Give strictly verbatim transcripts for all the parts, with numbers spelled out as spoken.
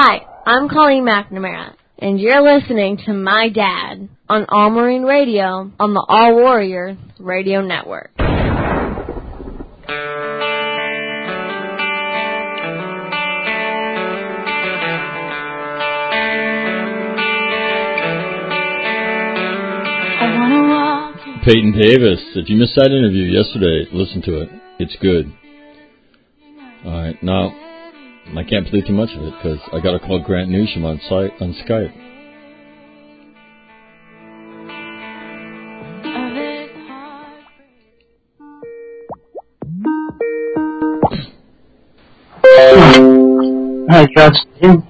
Hi, I'm Colleen McNamara, and you're listening to My Dad on All Marine Radio on the All Warrior Radio Network. Peyton Davis. If you missed that interview yesterday, listen to it. It's good. All right, now I can't play too much of it because I got to call Grant Newsham on site on Skype. Hi, Justin.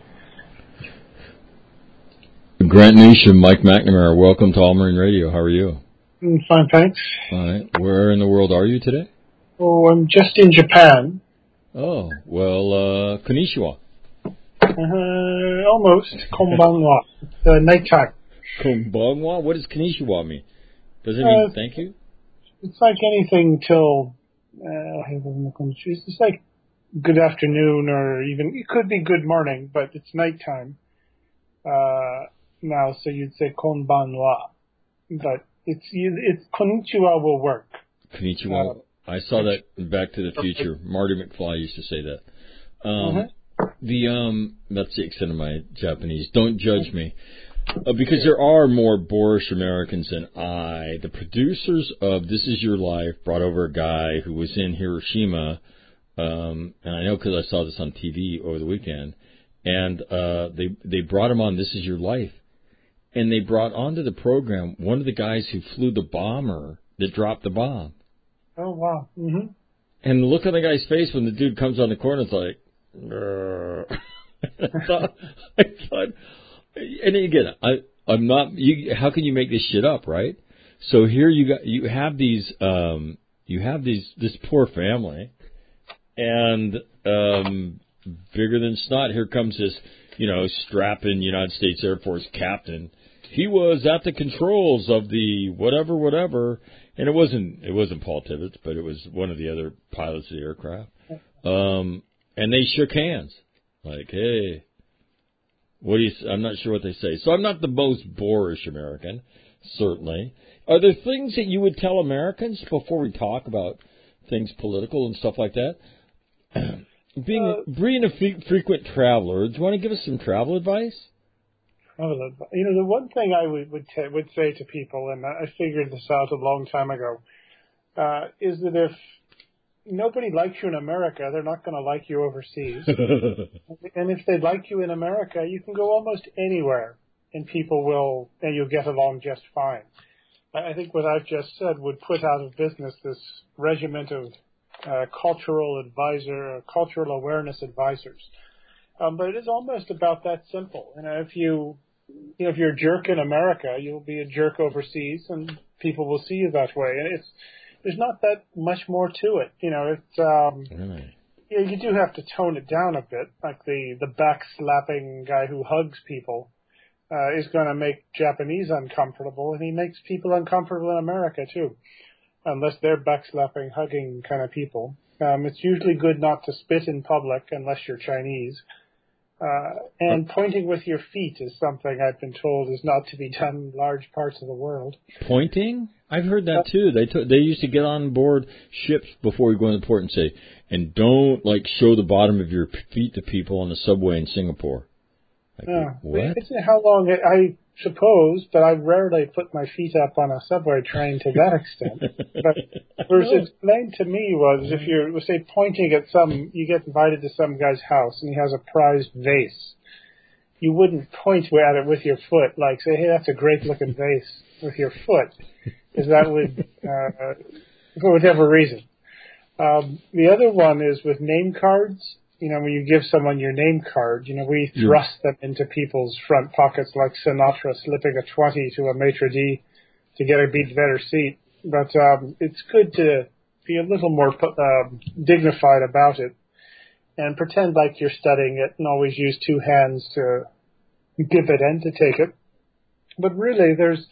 Grant Newsham, Mike McNamara. Welcome to All Marine Radio. How are you? I'm fine, thanks. All right. Where in the world are you today? Oh, I'm just in Japan. Oh, well, uh, konnichiwa. Uh, almost. Konbanwa. It's uh, nighttime. Konbanwa? What does konnichiwa mean? Does it mean uh, thank you? It's like anything till, uh, it's like good afternoon or even, it could be good morning, but it's nighttime. Uh, now, so you'd say konbanwa. But it's, it's, konnichiwa will work. Konnichiwa. Uh, I saw that in Back to the Future. Marty McFly used to say that. Um, uh-huh. The um, that's the extent of my Japanese. Don't judge me, uh, because there are more boorish Americans than I. The producers of This Is Your Life brought over a guy who was in Hiroshima, um, and I know because I saw this on T V over the weekend. And uh, they they brought him on This Is Your Life, and they brought onto the program one of the guys who flew the bomber that dropped the bomb. Oh, wow. Mm-hmm. And the look on the guy's face when the dude comes on the corner is like, I thought, I thought, and again, I, I'm not, you, how can you make this shit up, right? So here you got, you have these, um, you have these, this poor family, and, um, bigger than snot, here comes this, you know, strapping United States Air Force captain. He was at the controls of the whatever, whatever, and it wasn't it wasn't Paul Tibbets, but it was one of the other pilots of the aircraft. Um, and they shook hands, like, hey, what do you? I'm not sure what they say. So I'm not the most boorish American, certainly. Are there things that you would tell Americans before we talk about things political and stuff like that? Being uh, being a f- frequent traveler, do you want to give us some travel advice? Travel advice. You know, the one thing I would would, t- would say to people, and I figured this out a long time ago, uh, is that if nobody likes you in America, they're not going to like you overseas. And if they like you in America, you can go almost anywhere, and people will, and you'll get along just fine. I think what I've just said would put out of business this regiment of Uh, cultural advisor, uh, cultural awareness advisors, um, but it is almost about that simple. You know, if you, you know, if you're a jerk in America, you'll be a jerk overseas, and people will see you that way. And it's there's not that much more to it. You know, it's um, really? you know, you do have to tone it down a bit. Like the the back slapping guy who hugs people uh, is going to make Japanese uncomfortable, and he makes people uncomfortable in America too. Unless they're backslapping, hugging kind of people. Um, it's usually good not to spit in public unless you're Chinese. Uh, and pointing with your feet is something I've been told is not to be done in large parts of the world. Pointing? I've heard that too. They t- they used to get on board ships before we go into port and say, and don't like show the bottom of your feet to people on the subway in Singapore. Like, uh, what? It's how long it, I suppose, but I rarely put my feet up on a subway train to that extent. But what was explained to me was if you're, say, pointing at some, you get invited to some guy's house and he has a prized vase. You wouldn't point at it with your foot, like say, hey, that's a great looking vase with your foot, because that would, uh, for whatever reason. Um, the other one is with name cards. You know, when you give someone your name card, you know, we thrust them into people's front pockets like Sinatra slipping a twenty to a maitre d' to get a beat better seat. But um, it's good to be a little more uh, dignified about it and pretend like you're studying it and always use two hands to give it and to take it. But really, there's,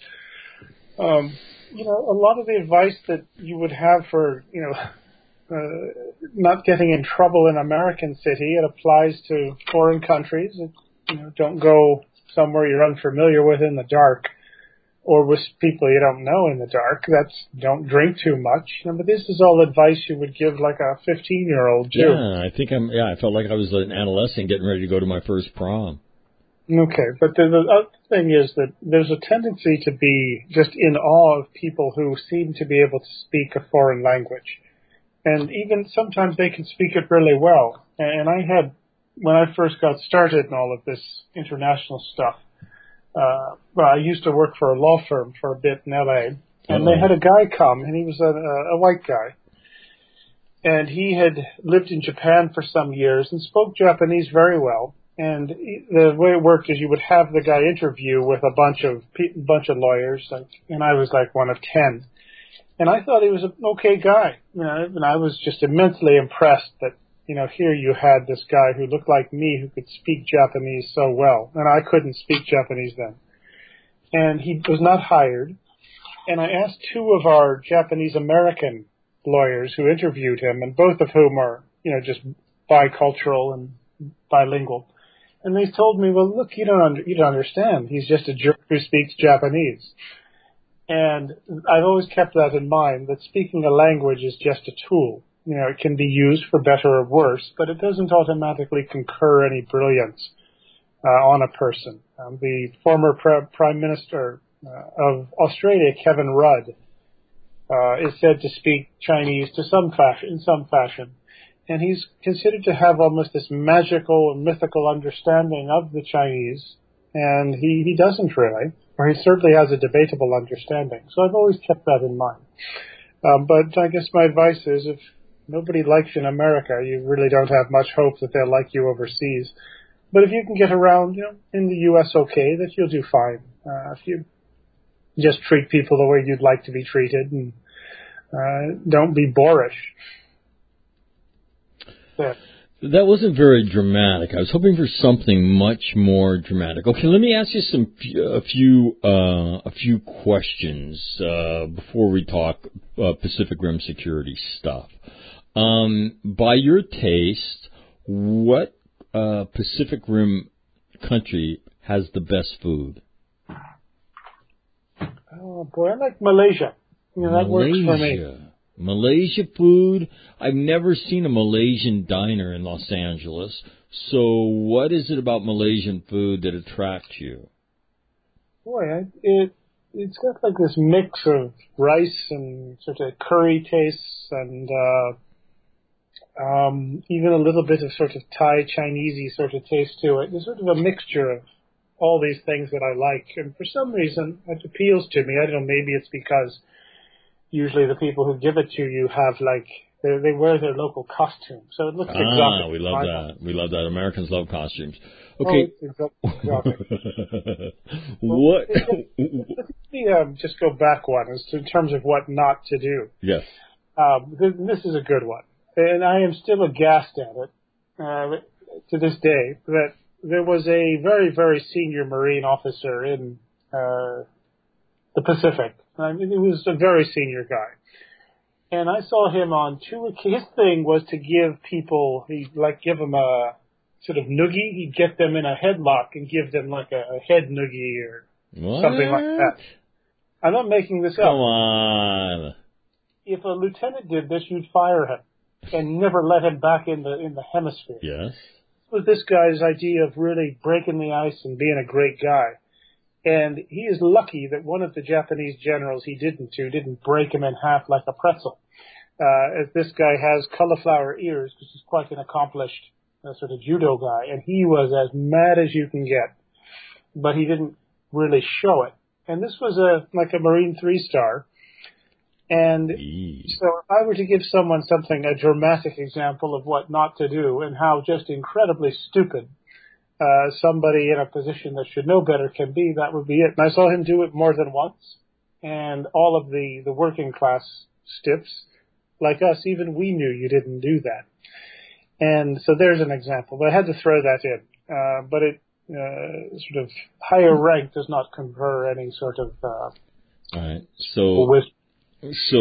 um, you know, a lot of the advice that you would have for, you know, Uh, not getting in trouble in American city. It applies to foreign countries. It You know, don't go somewhere you're unfamiliar with in the dark, or with people you don't know in the dark. That's don't drink too much. You know, but this is all advice you would give like a fifteen-year-old too. Yeah, I think I'm. Yeah, I felt like I was an adolescent getting ready to go to my first prom. Okay, but the, the other thing is that there's a tendency to be just in awe of people who seem to be able to speak a foreign language. And even sometimes they can speak it really well. And I had, when I first got started in all of this international stuff, uh, well, I used to work for a law firm for a bit in L A, and Uh-oh. They had a guy come, and he was a, a white guy. And he had lived in Japan for some years and spoke Japanese very well. And the way it worked is you would have the guy interview with a bunch of bunch of lawyers, like, and I was like one of ten. And I thought he was an okay guy, you know, and I was just immensely impressed that, you know, here you had this guy who looked like me who could speak Japanese so well, and I couldn't speak Japanese then. And he was not hired. And I asked two of our Japanese American lawyers who interviewed him, and both of whom are, you know, just bicultural and bilingual. And they told me, well, look, you don't under, you don't understand. He's just a jerk who speaks Japanese. And I've always kept that in mind, that speaking a language is just a tool. You know, it can be used for better or worse, but it doesn't automatically confer any brilliance uh, on a person. Um, the former pre- Prime Minister uh, of Australia, Kevin Rudd, uh, is said to speak Chinese to some fashion, in some fashion. And he's considered to have almost this magical and mythical understanding of the Chinese, and he, he doesn't really, or he certainly has a debatable understanding. So I've always kept that in mind. Um, but I guess my advice is, if nobody likes you in America, you really don't have much hope that they'll like you overseas. But if you can get around, you know, in the U S okay, that you'll do fine. Uh, if you just treat people the way you'd like to be treated, and uh, don't be boorish. Yeah. That wasn't very dramatic. I was hoping for something much more dramatic. Okay, let me ask you some a few uh, a few questions uh, before we talk uh, Pacific Rim security stuff. Um, by your taste, what uh, Pacific Rim country has the best food? Oh boy, I like Malaysia. You know, that Malaysia. works for me. Malaysia food? I've never seen a Malaysian diner in Los Angeles. So what is it about Malaysian food that attracts you? Boy, it, it's got like this mix of rice and sort of curry tastes and uh, um, even a little bit of sort of Thai, Chinese-y sort of taste to it. There's sort of a mixture of all these things that I like. And for some reason, it appeals to me. I don't know, maybe it's because usually the people who give it to you have, like, they, they wear their local costume. So it looks ah, exotic. Ah, we love that. We love that. Americans love costumes. Okay. Oh, exotic. What? Let me um, just go back one as to, in terms of what not to do. Yes. Um, this, this is a good one. And I am still aghast at it uh, to this day. That there was a very, very senior Marine officer in uh, the Pacific. I mean, he was a very senior guy. And I saw him on two occasions. His thing was to give people, he'd like give them a sort of noogie. He'd get them in a headlock and give them like a, a head noogie or what? something like that. I'm not making this Come up. Come on. If a lieutenant did this, you'd fire him and never let him back in the in the hemisphere. Yes. It was this guy's idea of really breaking the ice and being a great guy. And he is lucky that one of the Japanese generals he didn't to didn't break him in half like a pretzel. Uh, as this guy has cauliflower ears, which is quite an accomplished uh, sort of judo guy, and he was as mad as you can get, but he didn't really show it. And this was a like a Marine three-star. And so if I were to give someone something, a dramatic example of what not to do and how just incredibly stupid uh, somebody in a position that should know better can be, that would be it. And I saw him do it more than once. And all of the, the working class stiffs, like us, even we knew you didn't do that. And so there's an example. But I had to throw that in. Uh, but it uh, sort of higher rank does not confer any sort of uh, all right. So wisdom. So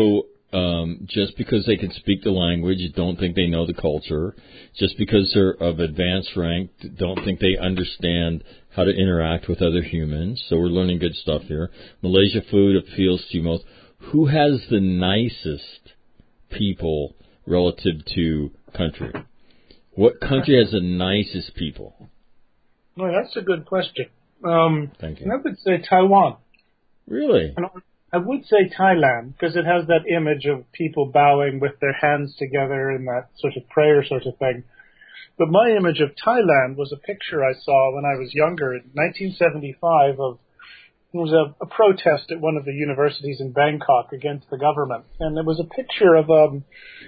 um, just because they can speak the language, don't think they know the culture. Just because they're of advanced rank, don't think they understand how to interact with other humans. So we're learning good stuff here. Malaysia food appeals to you most. Who has the nicest people relative to country? What country has the nicest people? Well, that's a good question. Um, Thank you. I would say Taiwan. Really? And I would say Thailand, because it has that image of people bowing with their hands together in that sort of prayer sort of thing. But my image of Thailand was a picture I saw when I was younger in nineteen seventy-five of, it was a, a protest at one of the universities in Bangkok against the government. And there was a picture of um,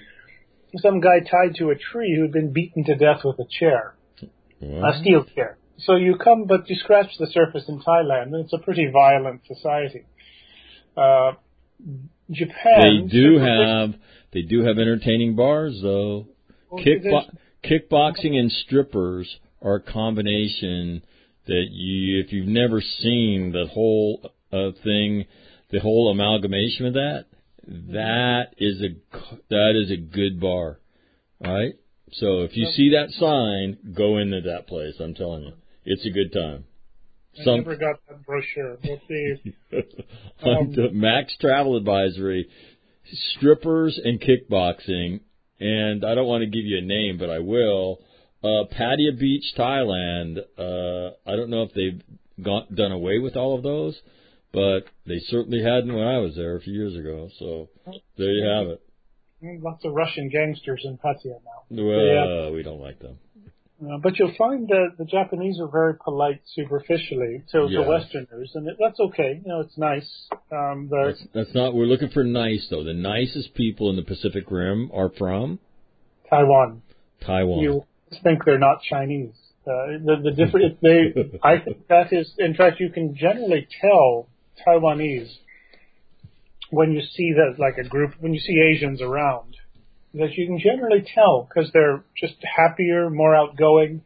some guy tied to a tree who had been beaten to death with a chair, What? a steel chair. So you come, but you scratch the surface in Thailand, and it's a pretty violent society. Uh, Japan. They do have they do have entertaining bars though. Well, Kickbo- kickboxing and strippers are a combination that you, if you've never seen the whole uh, thing, the whole amalgamation of that, that is a that is a good bar, right? So if you see that sign, go into that place. I'm telling you, it's a good time. I Some, never got that brochure. We'll see. on the Max Travel Advisory, strippers and kickboxing, and I don't want to give you a name, but I will. Uh, Pattaya Beach, Thailand. Uh, I don't know if they've gone, done away with all of those, but they certainly hadn't when I was there a few years ago. So there you have it. Lots of Russian gangsters in Pattaya now. Well, Yeah. we don't like them. Uh, but you'll find that the Japanese are very polite superficially to, Yes. to Westerners, and it, that's okay. You know, it's nice. Um, That's, that's not. We're looking for nice though. The nicest people in the Pacific Rim are from Taiwan. Taiwan. You think they're not Chinese. Uh, the the different. They. I think that is. In fact, you can generally tell Taiwanese when you see that, like a group, when you see Asians around, that you can generally tell because they're just happier, more outgoing,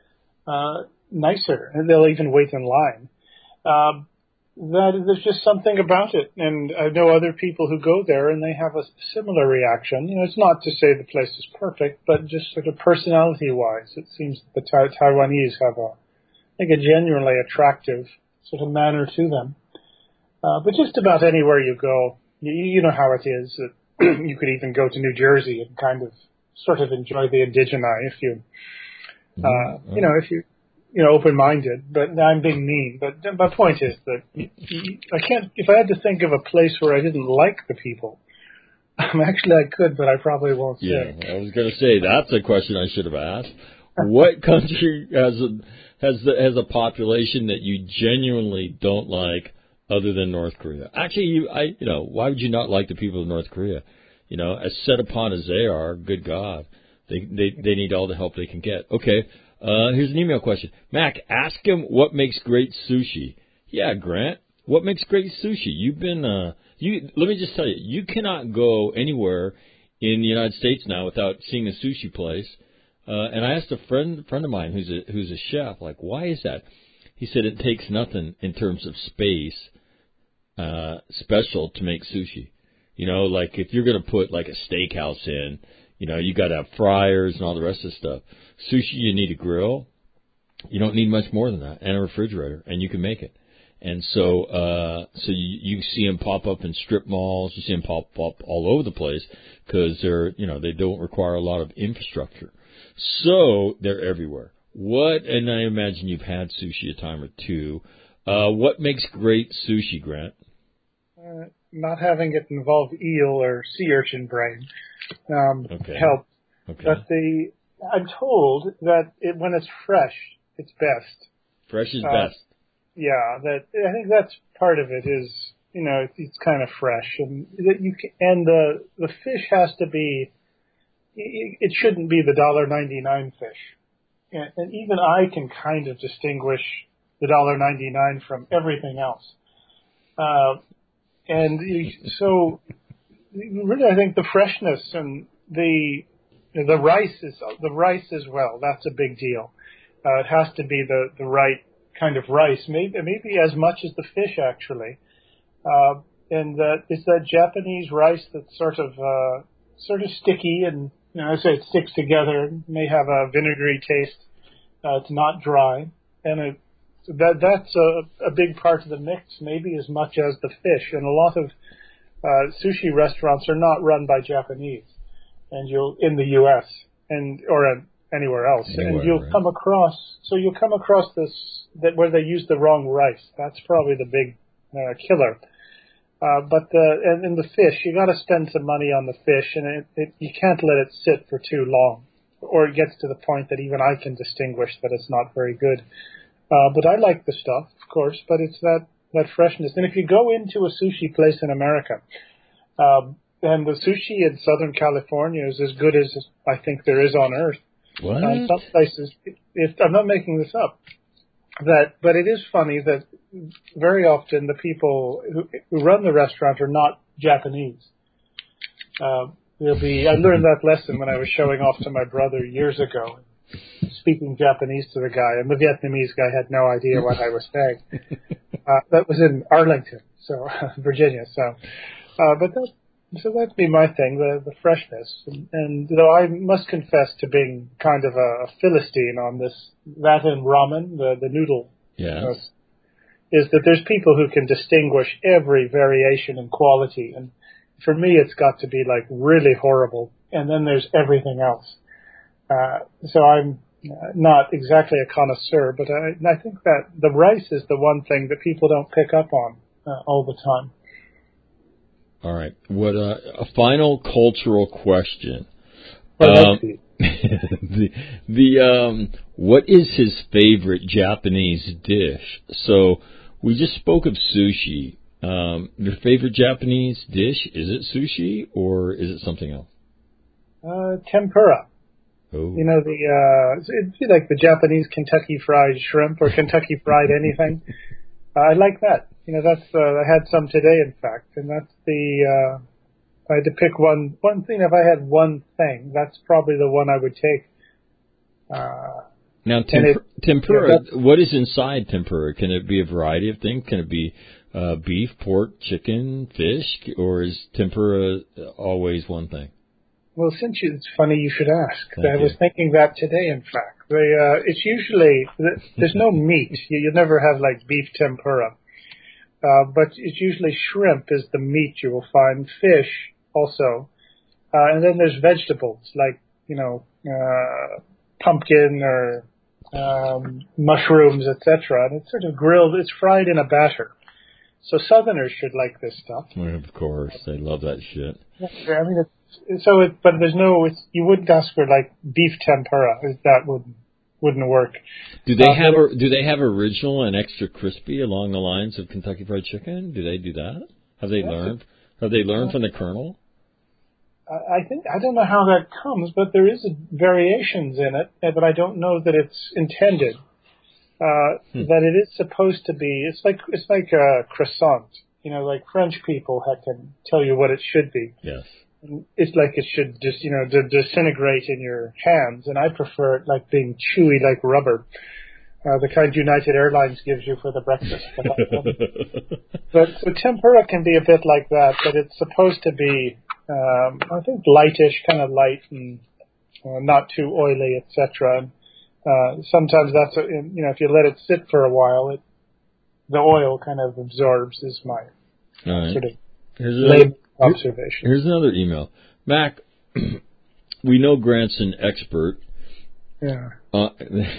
uh, nicer, and they'll even wait in line. Uh, that there's just something about it, and I know other people who go there and they have a similar reaction. You know, it's not to say the place is perfect, but just sort of personality-wise, it seems the Ta- Taiwanese have a, I think, a genuinely attractive sort of manner to them. Uh, but just about anywhere you go, you, you know how it is. That you could even go to New Jersey and kind of sort of enjoy the indigeni if you, uh, mm-hmm. you know, if you, you know, open-minded. But I'm being mean. But my point is that you, you, I can't. If I had to think of a place where I didn't like the people, um, actually I could, but I probably won't say. Yeah, I was going to say that's a question I should have asked. What country has a has the, has a population that you genuinely don't like? Other than North Korea. Actually, you, I, you know, why would you not like the people of North Korea? You know, as set upon as they are, good God, they they they need all the help they can get. Okay, uh, here's an email question. Mac, ask him what makes great sushi. Yeah, Grant, what makes great sushi? You've been, uh, you. Let me just tell you, you cannot go anywhere in the United States now without seeing a sushi place. Uh, and I asked a friend friend of mine who's a who's a chef, like, why is that? He said it takes nothing in terms of space uh, special to make sushi. You know, like if you're going to put like a steakhouse in, you know, you got to have fryers and all the rest of the stuff. Sushi, you need a grill. You don't need much more than that, and a refrigerator, and you can make it. And so, uh, so you, you see them pop up in strip malls. You see them pop up all over the place because they're, you know, they don't require a lot of infrastructure. So they're everywhere. What, and I imagine you've had sushi a time or two. Uh, what makes great sushi, Grant? Uh, not having it involve eel or sea urchin brain um, okay. helps. Okay. But the I'm told that it, when it's fresh, it's best. Fresh is uh, best. Yeah, that I think that's part of it. Is you know it's, it's kind of fresh, and that you can, and the the fish has to be. It, it shouldn't be the one dollar ninety-nine fish. And, and even I can kind of distinguish the one dollar ninety-nine from everything else. Uh, and you, so, really, I think the freshness and the the rice is the rice as well. That's a big deal. Uh, it has to be the, the right kind of rice, maybe maybe as much as the fish actually. Uh, and that it's that Japanese rice that's sort of uh, sort of sticky, and you know, I say it sticks together. May have a vinegary taste. Uh, it's not dry, and it, that that's a, a big part of the mix, maybe as much as the fish. And a lot of uh, sushi restaurants are not run by Japanese, and you'll in the U S and or in, anywhere else, anywhere, and you'll right. come across. So you'll come across this that where they use the wrong rice. That's probably the big uh, killer. Uh, but the and in the fish, you got to spend some money on the fish, and it, it, you can't let it sit for too long, or it gets to the point that even I can distinguish that it's not very good. Uh, but I like the stuff, of course, but it's that, that freshness. And if you go into a sushi place in America, um, and the sushi in Southern California is as good as I think there is on Earth. What? Um, some places, if I'm not making this up, that, but it is funny that very often the people who, who run the restaurant are not Japanese. Uh, there'll be, I learned that lesson when I was showing off to my brother years ago, speaking Japanese to the guy, and the Vietnamese guy had no idea what I was saying. Uh, that was in Arlington, so Virginia. So, uh, but that, so that'd be my thing, the, the freshness. And, and though I must confess to being kind of a Philistine on this, that and ramen, the, the noodle, yeah. uh, is that there's people who can distinguish every variation in quality. And for me, it's got to be like really horrible. And then there's everything else. Uh, so I'm not exactly a connoisseur, but I, I think that the rice is the one thing that people don't pick up on uh, all the time. All right. What uh, a final cultural question. Well, um, the the um, what is his favorite Japanese dish? So we just spoke of sushi. Um, your favorite Japanese dish, is it sushi or is it something else? Uh, tempura. Oh. You know, the uh, it'd be like the Japanese Kentucky Fried Shrimp or Kentucky Fried anything. Uh, I like that. You know, that's uh, I had some today, in fact, and that's the. Uh, if I had to pick one one thing, if I had one thing, that's probably the one I would take. Uh, now, temp- it, tempura. You know, what is inside tempura? Can it be a variety of things? Can it be uh, beef, pork, chicken, fish, or is tempura always one thing? Well, since you, it's funny you should ask. Thank I you. was thinking that today, in fact. They, uh, it's usually, there's no meat. You, you never have like beef tempura. Uh, but it's usually shrimp is the meat you will find, fish also. Uh, and then there's vegetables like, you know, uh, pumpkin or um, mushrooms, et cetera. And it's sort of grilled, it's fried in a batter. So Southerners should like this stuff. Well, of course, they love that shit. I mean, it's, so it, but there's no, it's, you wouldn't ask for like beef tempura. That wouldn't wouldn't work. Do they uh, have a, do they have original and extra crispy along the lines of Kentucky Fried Chicken? Do they do that? Have they learned? Have they learned from the Colonel? I think I don't know how that comes, but there is a, variations in it, but I don't know that it's intended. Uh, hmm. That it is supposed to be. It's like it's like a croissant. You know, like French people have, can tell you what it should be. Yes. It's like it should just, you know, d- disintegrate in your hands, and I prefer it like being chewy like rubber, uh, the kind United Airlines gives you for the breakfast. But so tempura can be a bit like that, but it's supposed to be, um, I think, lightish, kind of light and uh, not too oily, et cetera. Uh, sometimes that's, a, you know, if you let it sit for a while, it the oil kind of absorbs. Is my right. sort of here's another, observation. Here's another email, Mac. We know Grant's an expert. Yeah. Uh,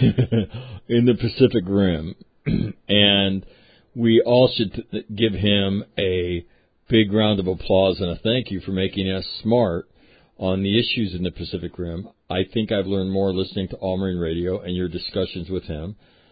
in the Pacific Rim, and we all should th- give him a big round of applause and a thank you for making us smart on the issues in the Pacific Rim. I think I've learned more listening to All Marine Radio and your discussions with him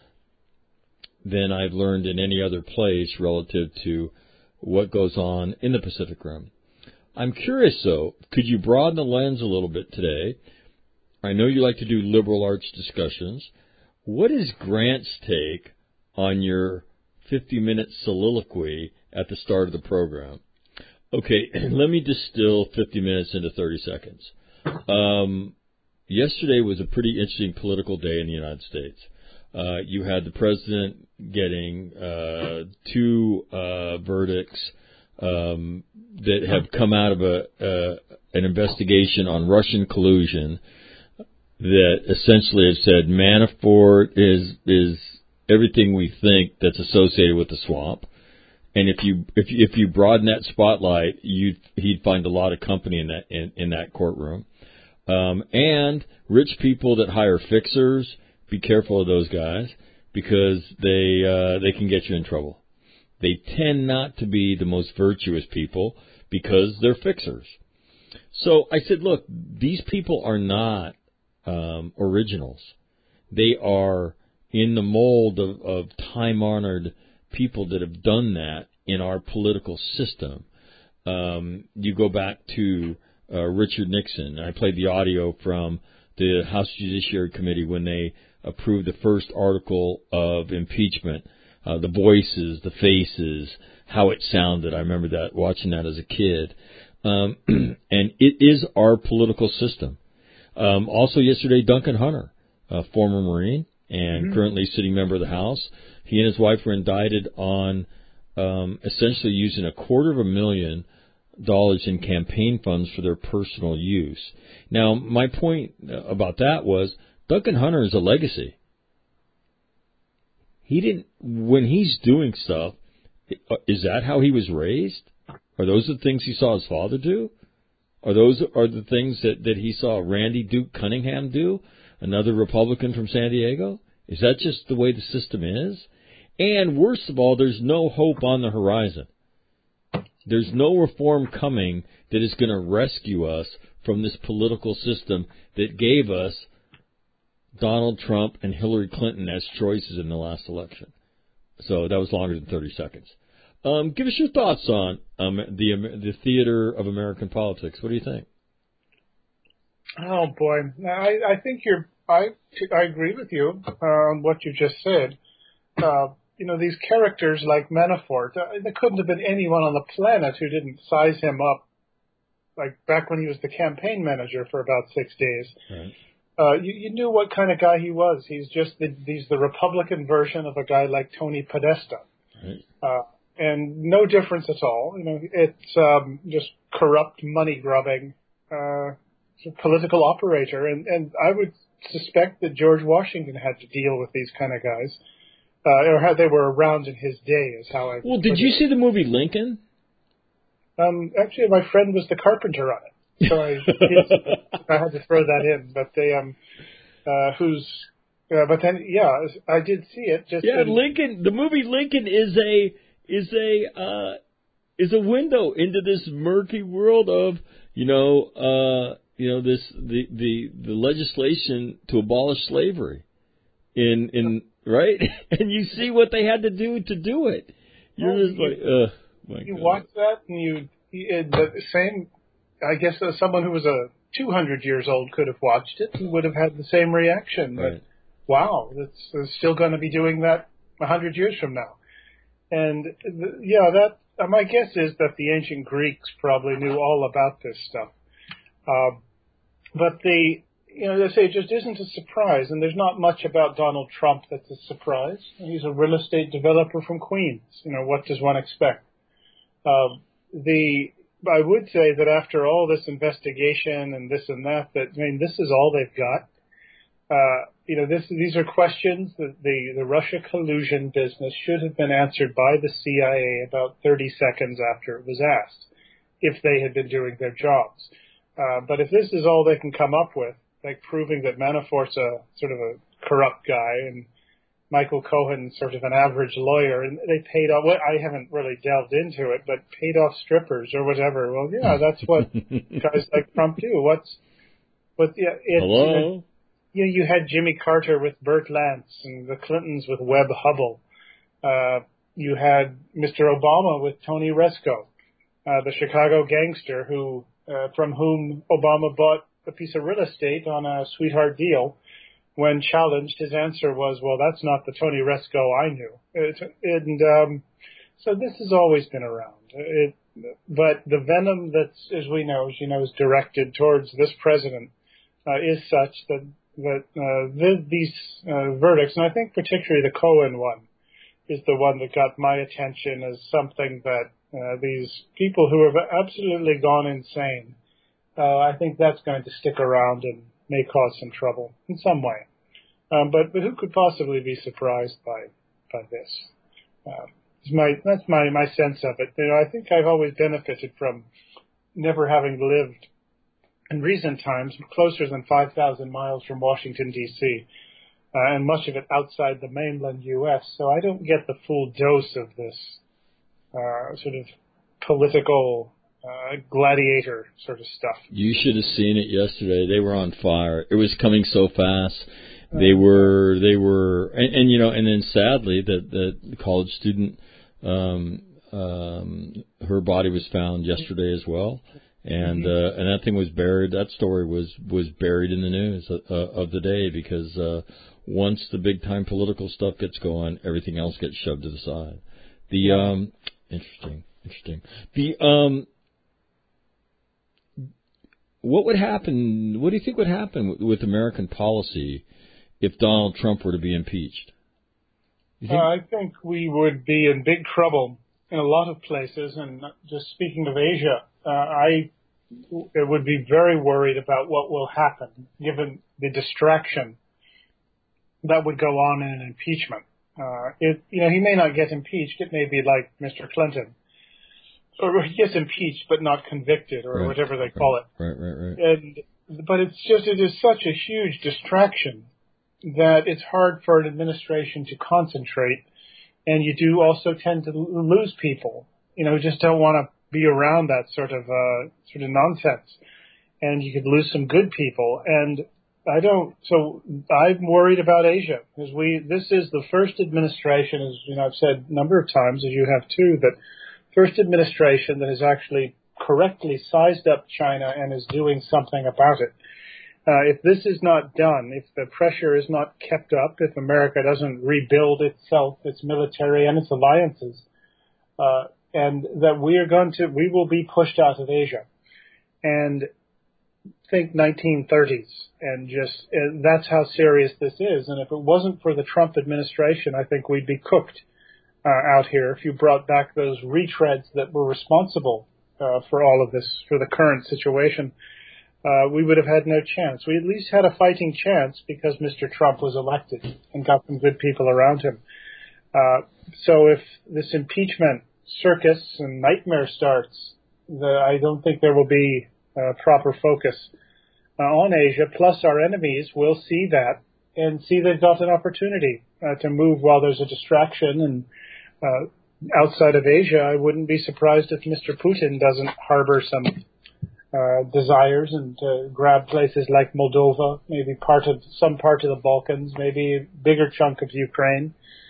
than I've learned in any other place relative to what goes on in the Pacific Rim. I'm curious, though, could you broaden the lens a little bit today? I know you like to do liberal arts discussions. What is Grant's take on your fifty-minute soliloquy at the start of the program? Okay, let me distill fifty minutes into thirty seconds. Um, yesterday was a pretty interesting political day in the United States. Uh, you had the president getting uh, two uh, verdicts um, that have come out of a uh, an investigation on Russian collusion that essentially have said Manafort is is everything we think that's associated with the swamp. And if you if you, if you broaden that spotlight, you he'd find a lot of company in that in, in that courtroom. Um, and rich people that hire fixers, be careful of those guys because they uh, they can get you in trouble. They tend not to be the most virtuous people because they're fixers. So I said, look, these people are not um, originals. They are in the mold of, of time-honored people that have done that in our political system. Um, you go back to uh, Richard Nixon. I played the audio from the House Judiciary Committee when they approved the first article of impeachment. Uh, the voices, the faces, how it sounded. I remember that, watching that as a kid. Um, and it is our political system. Um, also yesterday, Duncan Hunter, a former Marine and mm-hmm. currently sitting member of the House, he and his wife were indicted on um, essentially using a quarter of a million dollars in campaign funds for their personal use. Now, my point about that was Duncan Hunter is a legacy. He didn't, when he's doing stuff, is that how he was raised? Are those the things he saw his father do? Are those are the things that, that he saw Randy Duke Cunningham do, another Republican from San Diego? Is that just the way the system is? And worst of all, there's no hope on the horizon. There's no reform coming that is going to rescue us from this political system that gave us Donald Trump and Hillary Clinton as choices in the last election. So that was longer than thirty seconds. Um, give us your thoughts on um, the the theater of American politics. What do you think? Oh boy, I, I think you're. I I agree with you uh, on what you just said. Uh, you know, these characters like Manafort. Uh, there couldn't have been anyone on the planet who didn't size him up. Like back when he was the campaign manager for about six days. Right. Uh, you, you knew what kind of guy he was. He's just the, he's the Republican version of a guy like Tony Podesta. Right. Uh, and no difference at all. You know, it's um, just corrupt money grubbing, uh, political operator. And, and I would suspect that George Washington had to deal with these kind of guys, uh, or how they were around in his day is how I. Well, did you it. see the movie Lincoln? Um, actually, my friend was the carpenter on it. So I, I had to throw that in, but they, um, uh, who's, uh, but then, yeah, I did see it. Just yeah, in, Lincoln. The movie Lincoln is a is a uh, is a window into this murky world of you know uh, you know this the, the the legislation to abolish slavery in in right, and you see what they had to do to do it. You're well, just you, like, uh, my you God. watch that, and you, you the same. I guess uh, someone who was a two hundred years old could have watched it and would have had the same reaction. Right. That, wow, it's, it's still going to be doing that one hundred years from now. And, the, yeah, that uh, my guess is that the ancient Greeks probably knew all about this stuff. Um, but the, you know, they say it just isn't a surprise, and there's not much about Donald Trump that's a surprise. He's a real estate developer from Queens. You know, what does one expect? Um, the... I would say that after all this investigation and this and that, that I mean, this is all they've got. Uh, you know, this these are questions that the, the Russia collusion business should have been answered by the C I A about thirty seconds after it was asked, if they had been doing their jobs. Uh, but if this is all they can come up with, like proving that Manafort's a sort of a corrupt guy and Michael Cohen, sort of an average lawyer, and they paid off, well, I haven't really delved into it, but paid off strippers or whatever. Well, yeah, that's what guys like Trump do. What's, but yeah, it, Hello? You know, you had Jimmy Carter with Burt Lance and the Clintons with Webb Hubbell. Uh, you had Mister Obama with Tony Resco, uh, the Chicago gangster who, uh, from whom Obama bought a piece of real estate on a sweetheart deal. When challenged, his answer was, well, that's not the Tony Resco I knew. It, and um, so this has always been around. It, but the venom that's, as we know, as you know, is directed towards this president uh, is such that, that uh, the, these uh, verdicts, and I think particularly the Cohen one, is the one that got my attention as something that Uh, these people who have absolutely gone insane, uh, I think that's going to stick around and may cause some trouble in some way. Um, but, but who could possibly be surprised by by this? Um, it's my, that's my, my sense of it. You know, I think I've always benefited from never having lived in recent times closer than five thousand miles from Washington, D C, uh, and much of it outside the mainland U S, so I don't get the full dose of this uh, sort of political uh, gladiator sort of stuff. You should have seen it yesterday. They were on fire. It was coming so fast. They were, they were, and, and you know, and then sadly, the, the college student, um, um, her body was found yesterday as well, and uh, and that thing was buried. That story was was buried in the news uh, of the day because uh, once the big time political stuff gets going, everything else gets shoved to the side. The um, interesting, interesting. The um. What would happen? What do you think would happen with, with American policy if Donald Trump were to be impeached? You think? Uh, I think we would be in big trouble in a lot of places. And just speaking of Asia, uh, I would be very worried about what will happen given the distraction that would go on in an impeachment. Uh, it, you know, he may not get impeached. It may be like Mister Clinton. Or he gets impeached but not convicted, or right, whatever they call it. Right, right, right. And but it's just it is such a huge distraction that it's hard for an administration to concentrate, and you do also tend to lose people. You know, who just don't want to be around that sort of uh, sort of nonsense, and you could lose some good people. And I don't. So I'm worried about Asia because we. This is the first administration, as you know, I've said a number of times, as you have too, that. First administration that has actually correctly sized up China and is doing something about it. Uh, if this is not done, if the pressure is not kept up, if America doesn't rebuild itself, its military and its alliances, uh, and that we are going to, we will be pushed out of Asia. And think nineteen thirties, and just and that's how serious this is. And if it wasn't for the Trump administration, I think we'd be cooked. Uh, out here, if you brought back those retreads that were responsible uh, for all of this, for the current situation, uh, we would have had no chance. We at least had a fighting chance because Mister Trump was elected and got some good people around him. Uh, so if this impeachment circus and nightmare starts, the, I don't think there will be uh, proper focus uh, on Asia. Plus, our enemies will see that and see they've got an opportunity uh, to move while there's a distraction. And Uh, outside of Asia, I wouldn't be surprised if Mister Putin doesn't harbor some uh, desires and uh, grab places like Moldova, maybe part of some part of the Balkans, maybe a bigger chunk of Ukraine.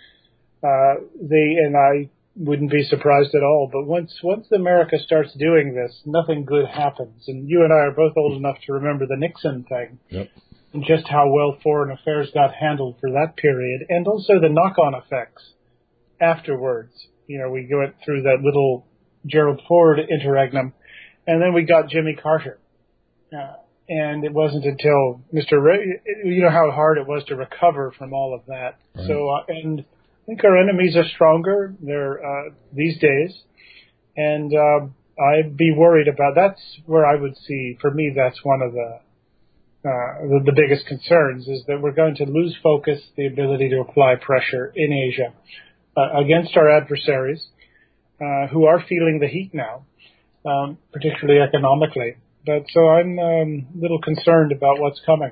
Uh, they and I wouldn't be surprised at all. But once once America starts doing this, nothing good happens. And you and I are both old enough to remember the Nixon thing. Yep. And just how well foreign affairs got handled for that period, and also the knock-on effects. Afterwards, you know, we went through that little Gerald Ford interregnum, and then we got Jimmy Carter. Uh, and it wasn't until Mister Ray, you know how hard it was to recover from all of that. Right. So, uh, and I think our enemies are stronger they're, uh, these days, and uh, I'd be worried about, that's where I would see, for me, that's one of the, uh, the, the biggest concerns, is that we're going to lose focus, the ability to apply pressure in Asia. Uh, against our adversaries, uh, who are feeling the heat now, um, particularly economically. But so I'm um, a little concerned about what's coming.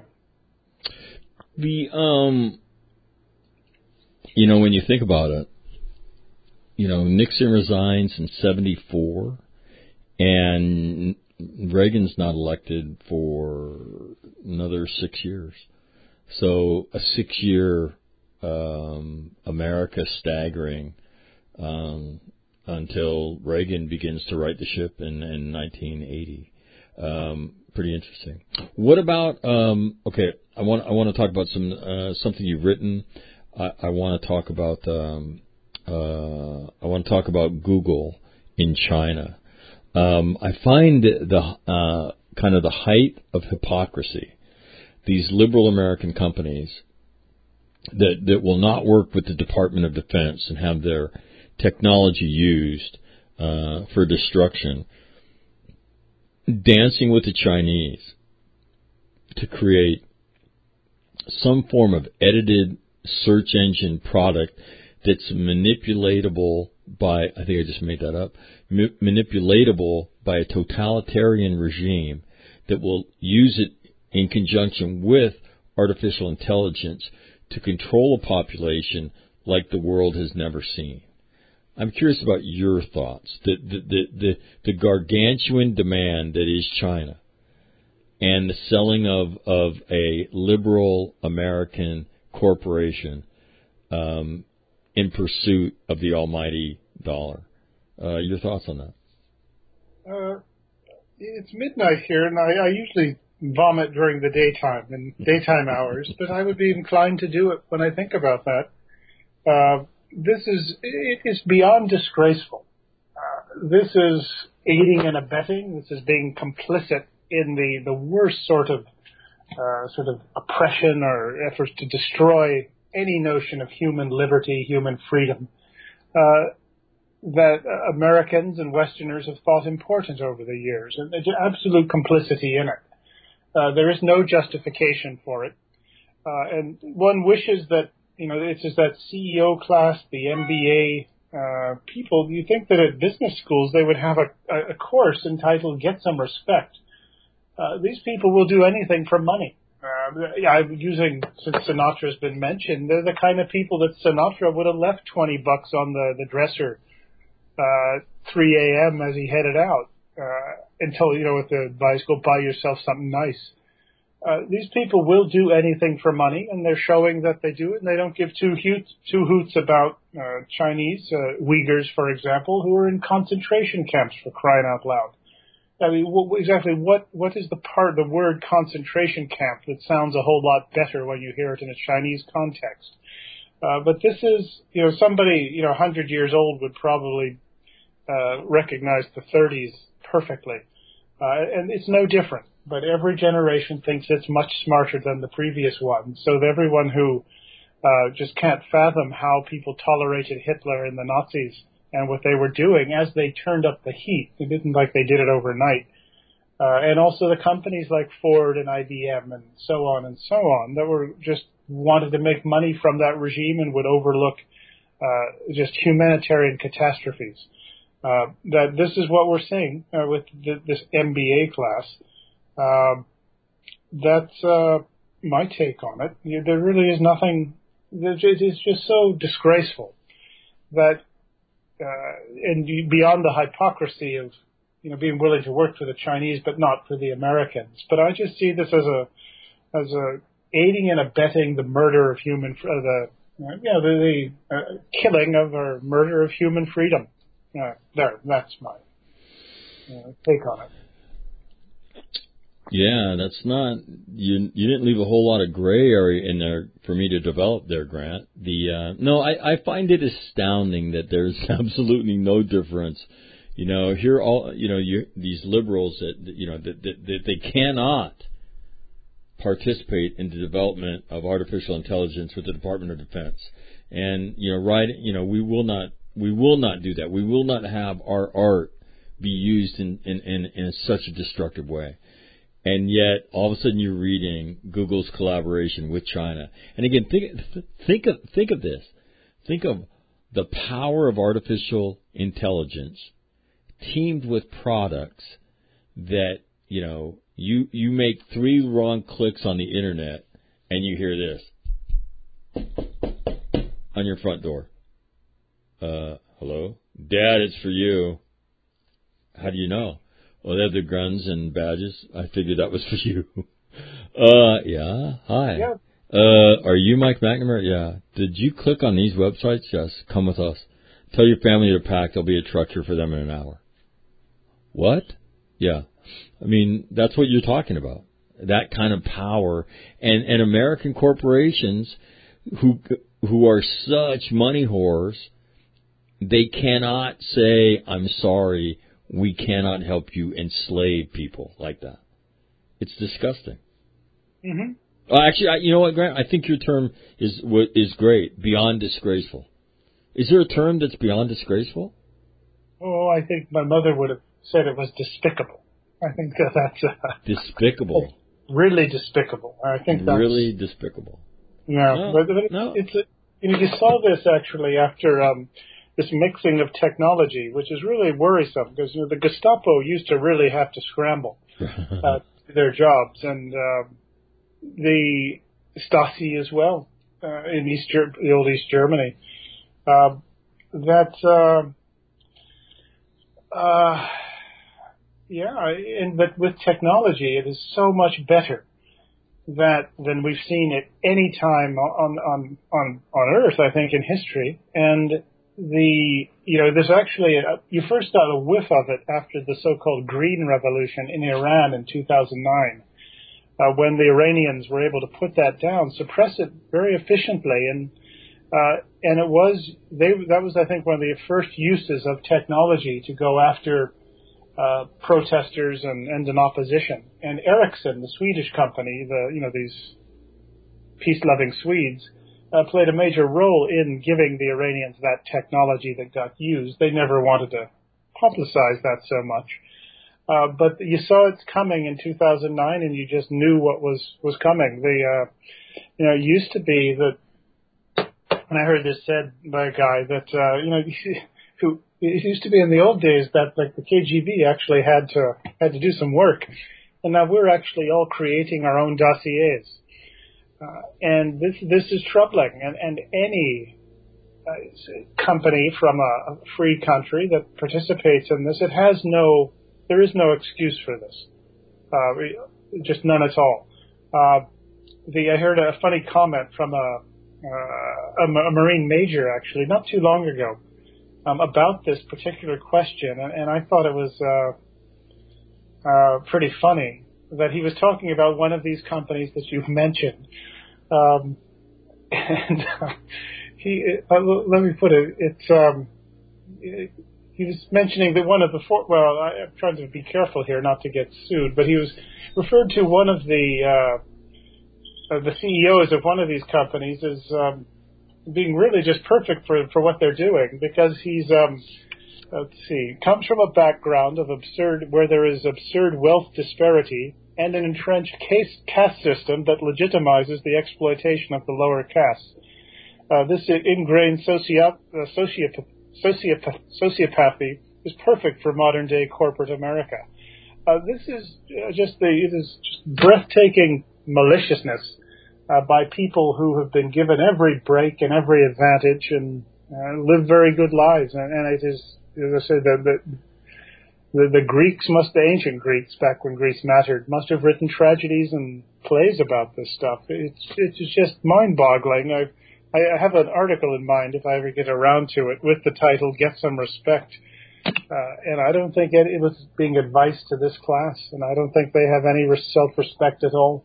The um, you know, when you think about it, you know, Nixon resigns in seventy-four, and Reagan's not elected for another six years. So a six-year Um, America staggering um, until Reagan begins to right the ship in, in nineteen eighty. Um, pretty interesting. What about? Um, okay, I want I want to talk about some uh, something you've written. I, I want to talk about. Um, uh, I want to talk about Google in China. Um, I find the uh, kind of the height of hypocrisy. These liberal American companies that that will not work with the Department of Defense and have their technology used uh, for destruction, dancing with the Chinese to create some form of edited search engine product that's manipulatable by, I think I just made that up, ma- manipulatable by a totalitarian regime that will use it in conjunction with artificial intelligence to control a population like the world has never seen. I'm curious about your thoughts. The, the, the, the, the gargantuan demand that is China and the selling of, of a liberal American corporation um, in pursuit of the almighty dollar. Uh, your thoughts on that? Uh, it's midnight here, and I, I usually vomit during the daytime and daytime hours, but I would be inclined to do it when I think about that. Uh, this is, it is beyond disgraceful. Uh, this is aiding and abetting. This is being complicit in the, the worst sort of, uh, sort of oppression or efforts to destroy any notion of human liberty, human freedom, uh, that Americans and Westerners have thought important over the years, and there's absolute complicity in it. Uh, there is no justification for it. Uh, and one wishes that, you know, it's just that C E O class, the M B A uh, people, you think that at business schools they would have a, a course entitled Get Some Respect. Uh, these people will do anything for money. Uh, yeah, I'm using, since Sinatra's been mentioned, they're the kind of people that Sinatra would have left twenty bucks on the, the dresser uh, three a.m. as he headed out, uh, until, you know, with the advice, go buy yourself something nice. Uh, these people will do anything for money, and they're showing that they do it, and they don't give two hoots, two hoots about uh, Chinese, uh, Uyghurs, for example, who are in concentration camps, for crying out loud. I mean, what, exactly what, what is the part, the word concentration camp that sounds a whole lot better when you hear it in a Chinese context? Uh, but this is, you know, somebody, you know, one hundred years old would probably uh, recognize the thirties perfectly. Uh, and it's no different. But every generation thinks it's much smarter than the previous one. So everyone who uh, just can't fathom how people tolerated Hitler and the Nazis and what they were doing as they turned up the heat. It isn't like they did it overnight. Uh, and also the companies like Ford and I B M and so on and so on that were just wanted to make money from that regime and would overlook uh, just humanitarian catastrophes. Uh, that this is what we're seeing uh, with th- this M B A class. Uh, that's uh, my take on it. You, there really is nothing. It's just so disgraceful that, uh, and beyond the hypocrisy of, you know, being willing to work for the Chinese but not for the Americans. But I just see this as a as a aiding and abetting the murder of human, uh, the uh, you know the, the uh, killing of or murder of human freedom. Uh, there, that's my uh, take on it. Yeah, that's not, you You didn't leave a whole lot of gray area in there for me to develop there, Grant. The uh, no, I, I find it astounding that there's absolutely no difference. You know, here all you know, you these liberals that you know that, that, that they cannot participate in the development of artificial intelligence with the Department of Defense, and you know, right, you know, we will not we will not do that. We will not have our art be used in in, in, in such a destructive way. And yet, all of a sudden, you're reading Google's collaboration with China. And again, think think of think of this. Think of the power of artificial intelligence teamed with products that, you know, you you make three wrong clicks on the internet, and you hear this on your front door. Uh, hello, Dad, it's for you. How do you know? Well, they have the guns and badges. I figured that was for you. Uh, yeah. Hi. Yeah. Uh, are you Mike McNamara? Yeah. Did you click on these websites? Yes. Come with us. Tell your family to pack. There'll be a truck here for them in an hour. What? Yeah. I mean, that's what you're talking about. That kind of power. And, and American corporations who, who are such money whores, they cannot say, I'm sorry, we cannot help you enslave people like that. It's disgusting. Mm-hmm. Oh, actually, I, you know what, Grant? I think your term is is great. Beyond disgraceful. Is there a term that's beyond disgraceful? oh, I think my mother would have said it was despicable. I think that that's uh, despicable. Really despicable. I think that's really despicable. Yeah, no, but, but no. it's a, you know, you saw this actually after um, this mixing of technology, which is really worrisome because you know the Gestapo used to really have to scramble uh, their jobs, and uh, the Stasi as well uh, in East Ger- the old East Germany. Uh, that uh, uh, yeah, and but with technology, it is so much better that than we've seen at any time on on on on Earth, I think, in history. And the you know there's actually a, you first got a whiff of it after the so-called Green Revolution in Iran in two thousand nine, uh, when the Iranians were able to put that down, suppress it very efficiently, and uh, and it was they that was I think one of the first uses of technology to go after Uh, protesters and, and an opposition. And Ericsson, the Swedish company, the you know these peace-loving Swedes, uh, played a major role in giving the Iranians that technology that got used. They never wanted to publicize that so much, uh, but you saw it's coming in two thousand nine, and you just knew what was was coming. The uh, you know it used to be that, and I heard this said by a guy that uh, you know who. It used to be in the old days that like the K G B actually had to had to do some work, and now we're actually all creating our own dossiers, uh, and this this is troubling. And and any uh, company from a, a free country that participates in this, it has no there is no excuse for this, uh, just none at all. Uh, the I heard a funny comment from a, uh, a a Marine major actually not too long ago. Um, about this particular question, and, and I thought it was uh, uh, pretty funny that he was talking about one of these companies that you've mentioned, um, and uh, he uh, let me put it. It's um, it, he was mentioning that one of the four, well, I, I'm trying to be careful here not to get sued, but he was referred to one of the uh, uh, the C E Os of one of these companies as Um, being really just perfect for, for what they're doing, because he's, um, let's see, comes from a background of absurd, where there is absurd wealth disparity and an entrenched case, caste system that legitimizes the exploitation of the lower castes. Uh, this ingrained socio- uh, sociopath, sociopath, sociopathy is perfect for modern day corporate America. Uh, this is uh, just the, it is just breathtaking maliciousness Uh, by people who have been given every break and every advantage and uh, live very good lives. And, and it is, as I said, the, the, the, the Greeks, must the ancient Greeks, back when Greece mattered, must have written tragedies and plays about this stuff. It's it's just mind-boggling. I I have an article in mind, if I ever get around to it, with the title "Get Some Respect." Uh, and I don't think it, it was being advice to this class, and I don't think they have any self-respect at all.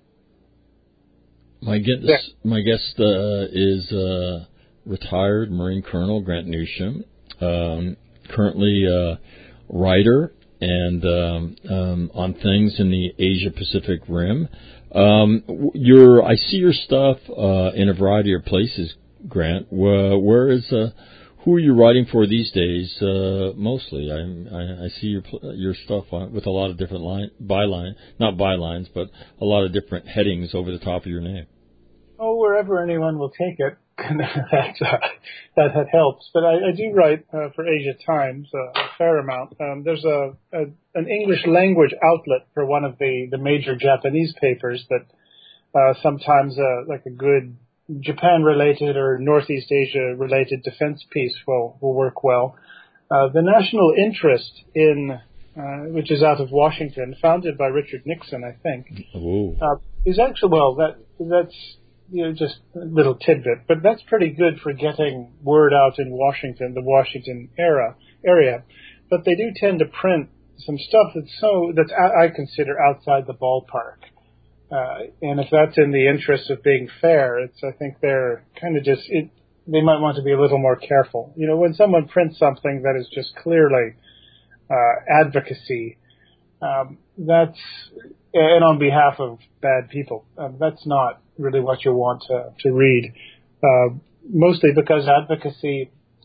My guest, yeah. my guest uh, is uh, retired Marine Colonel Grant Newsham, um, currently a writer and um, um, on things in the Asia Pacific Rim. Um, your, I see your stuff uh, in a variety of places, Grant. Where, where is uh, who are you writing for these days? Uh, mostly, I, I, I see your your stuff on, with a lot of different line byline, not bylines, but a lot of different headings over the top of your name. Oh, wherever anyone will take it, that, uh, that that helps. But I, I do write uh, for Asia Times uh, a fair amount. Um, there's a, a an English language outlet for one of the, the major Japanese papers that uh, sometimes uh, like a good Japan-related or Northeast Asia-related defense piece will, will work well. Uh, the National Interest in, uh, which is out of Washington, founded by Richard Nixon, I think, uh, is actually, well, that that's, you know, just a little tidbit, but that's pretty good for getting word out in Washington, the Washington era area. But they do tend to print some stuff that's so that I consider outside the ballpark. Uh, and if that's in the interest of being fair, it's I think they're kind of just it, they might want to be a little more careful. You know, when someone prints something that is just clearly uh, advocacy, um, that's and on behalf of bad people, um, that's not really what you want to, to read, uh, mostly because advocacy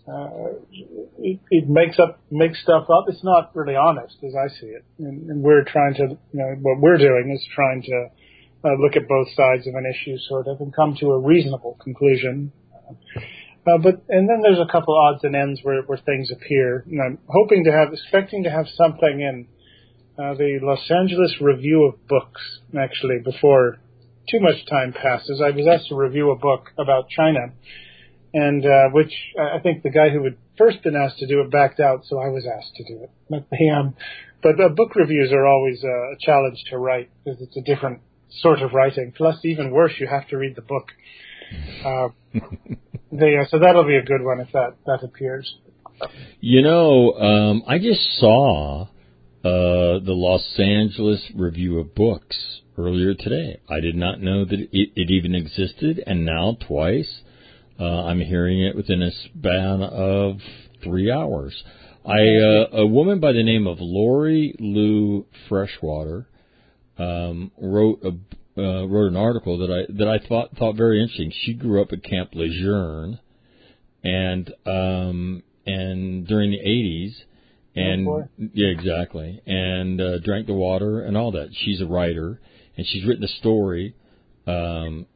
Uh, it, it makes up makes stuff up. It's not really honest, as I see it. And, and we're trying to, you know, what we're doing is trying to uh, look at both sides of an issue, sort of, and come to a reasonable conclusion. Uh, but and then there's a couple odds and ends where, where things appear. And I'm hoping to have, expecting to have something in uh, the Los Angeles Review of Books, actually, before too much time passes. I was asked to review a book about China, and uh, which I think the guy who had first been asked to do it backed out, so I was asked to do it. But, um, but uh, book reviews are always uh, a challenge to write because it's a different sort of writing. Plus, even worse, you have to read the book. Uh, they, uh, so that'll be a good one if that, that appears. You know, um, I just saw uh, the Los Angeles Review of Books earlier today. I did not know that it, it even existed, and now twice uh, I'm hearing it within a span of three hours. I uh, a woman by the name of Lori Lou Freshwater um, wrote a uh, wrote an article that I that I thought thought very interesting. She grew up at Camp Lejeune, and um, and during the eighties, and oh yeah, exactly, and uh, drank the water and all that. She's a writer, and she's written a story um,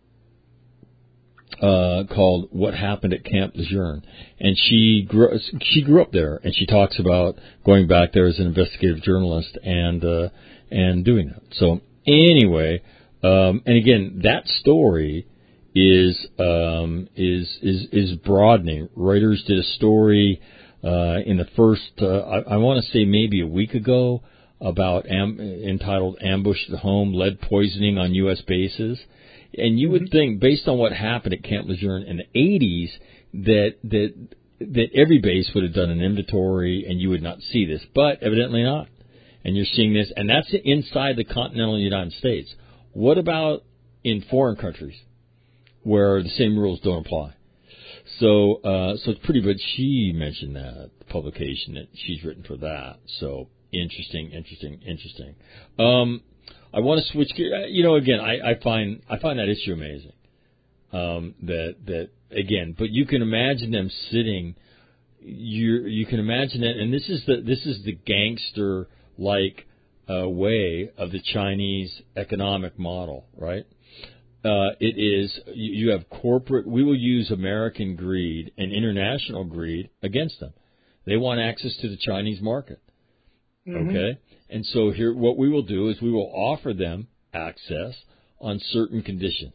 uh, called "What Happened at Camp Lejeune," and she grew she grew up there, and she talks about going back there as an investigative journalist and uh, and doing that. So anyway. Um, and again, that story is um, is is is broadening. Reuters did a story uh, in the first, uh, I, I want to say maybe a week ago, about am, entitled "Ambushed at Home: Lead Poisoning on U S Bases." And you mm-hmm. would think, based on what happened at Camp Lejeune in the eighties, that that that every base would have done an inventory and you would not see this, but evidently not. And you're seeing this, and that's inside the continental United States. What about in foreign countries where the same rules don't apply? So, uh, so it's pretty, but she mentioned that, the publication that she's written for that. So interesting, interesting, interesting. Um, I want to switch gears. You know, again, I, I find, I find that issue amazing. Um, that, that again, but you can imagine them sitting, you, you can imagine it. And this is the, this is the gangster like, Uh, way of the Chinese economic model, right? Uh, it is, you, you have corporate, we will use American greed and international greed against them. They want access to the Chinese market, mm-hmm. okay? And so here, what we will do is we will offer them access on certain conditions,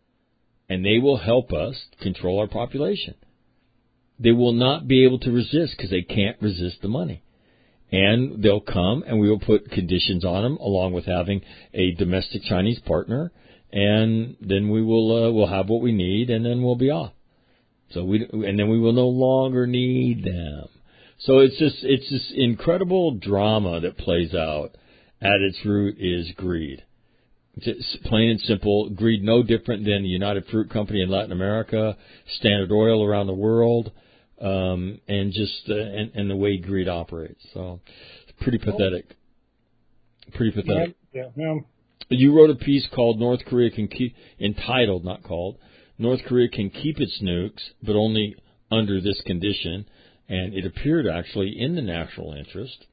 and they will help us control our population. They will not be able to resist because they can't resist the money. And they'll come, and we will put conditions on them, along with having a domestic Chinese partner, and then we will uh, we'll have what we need, and then we'll be off. So we and then we will no longer need them. So it's just it's this incredible drama that plays out. At its root is greed. It's plain and simple, greed no different than the United Fruit Company in Latin America, Standard Oil around the world. Um, and just uh, and, and the way greed operates, so it's pretty pathetic. Pretty pathetic. Yeah, yeah. You wrote a piece called "North Korea can keep," entitled, not called, "North Korea can keep its nukes, but only under this condition," and it appeared actually in the national interest.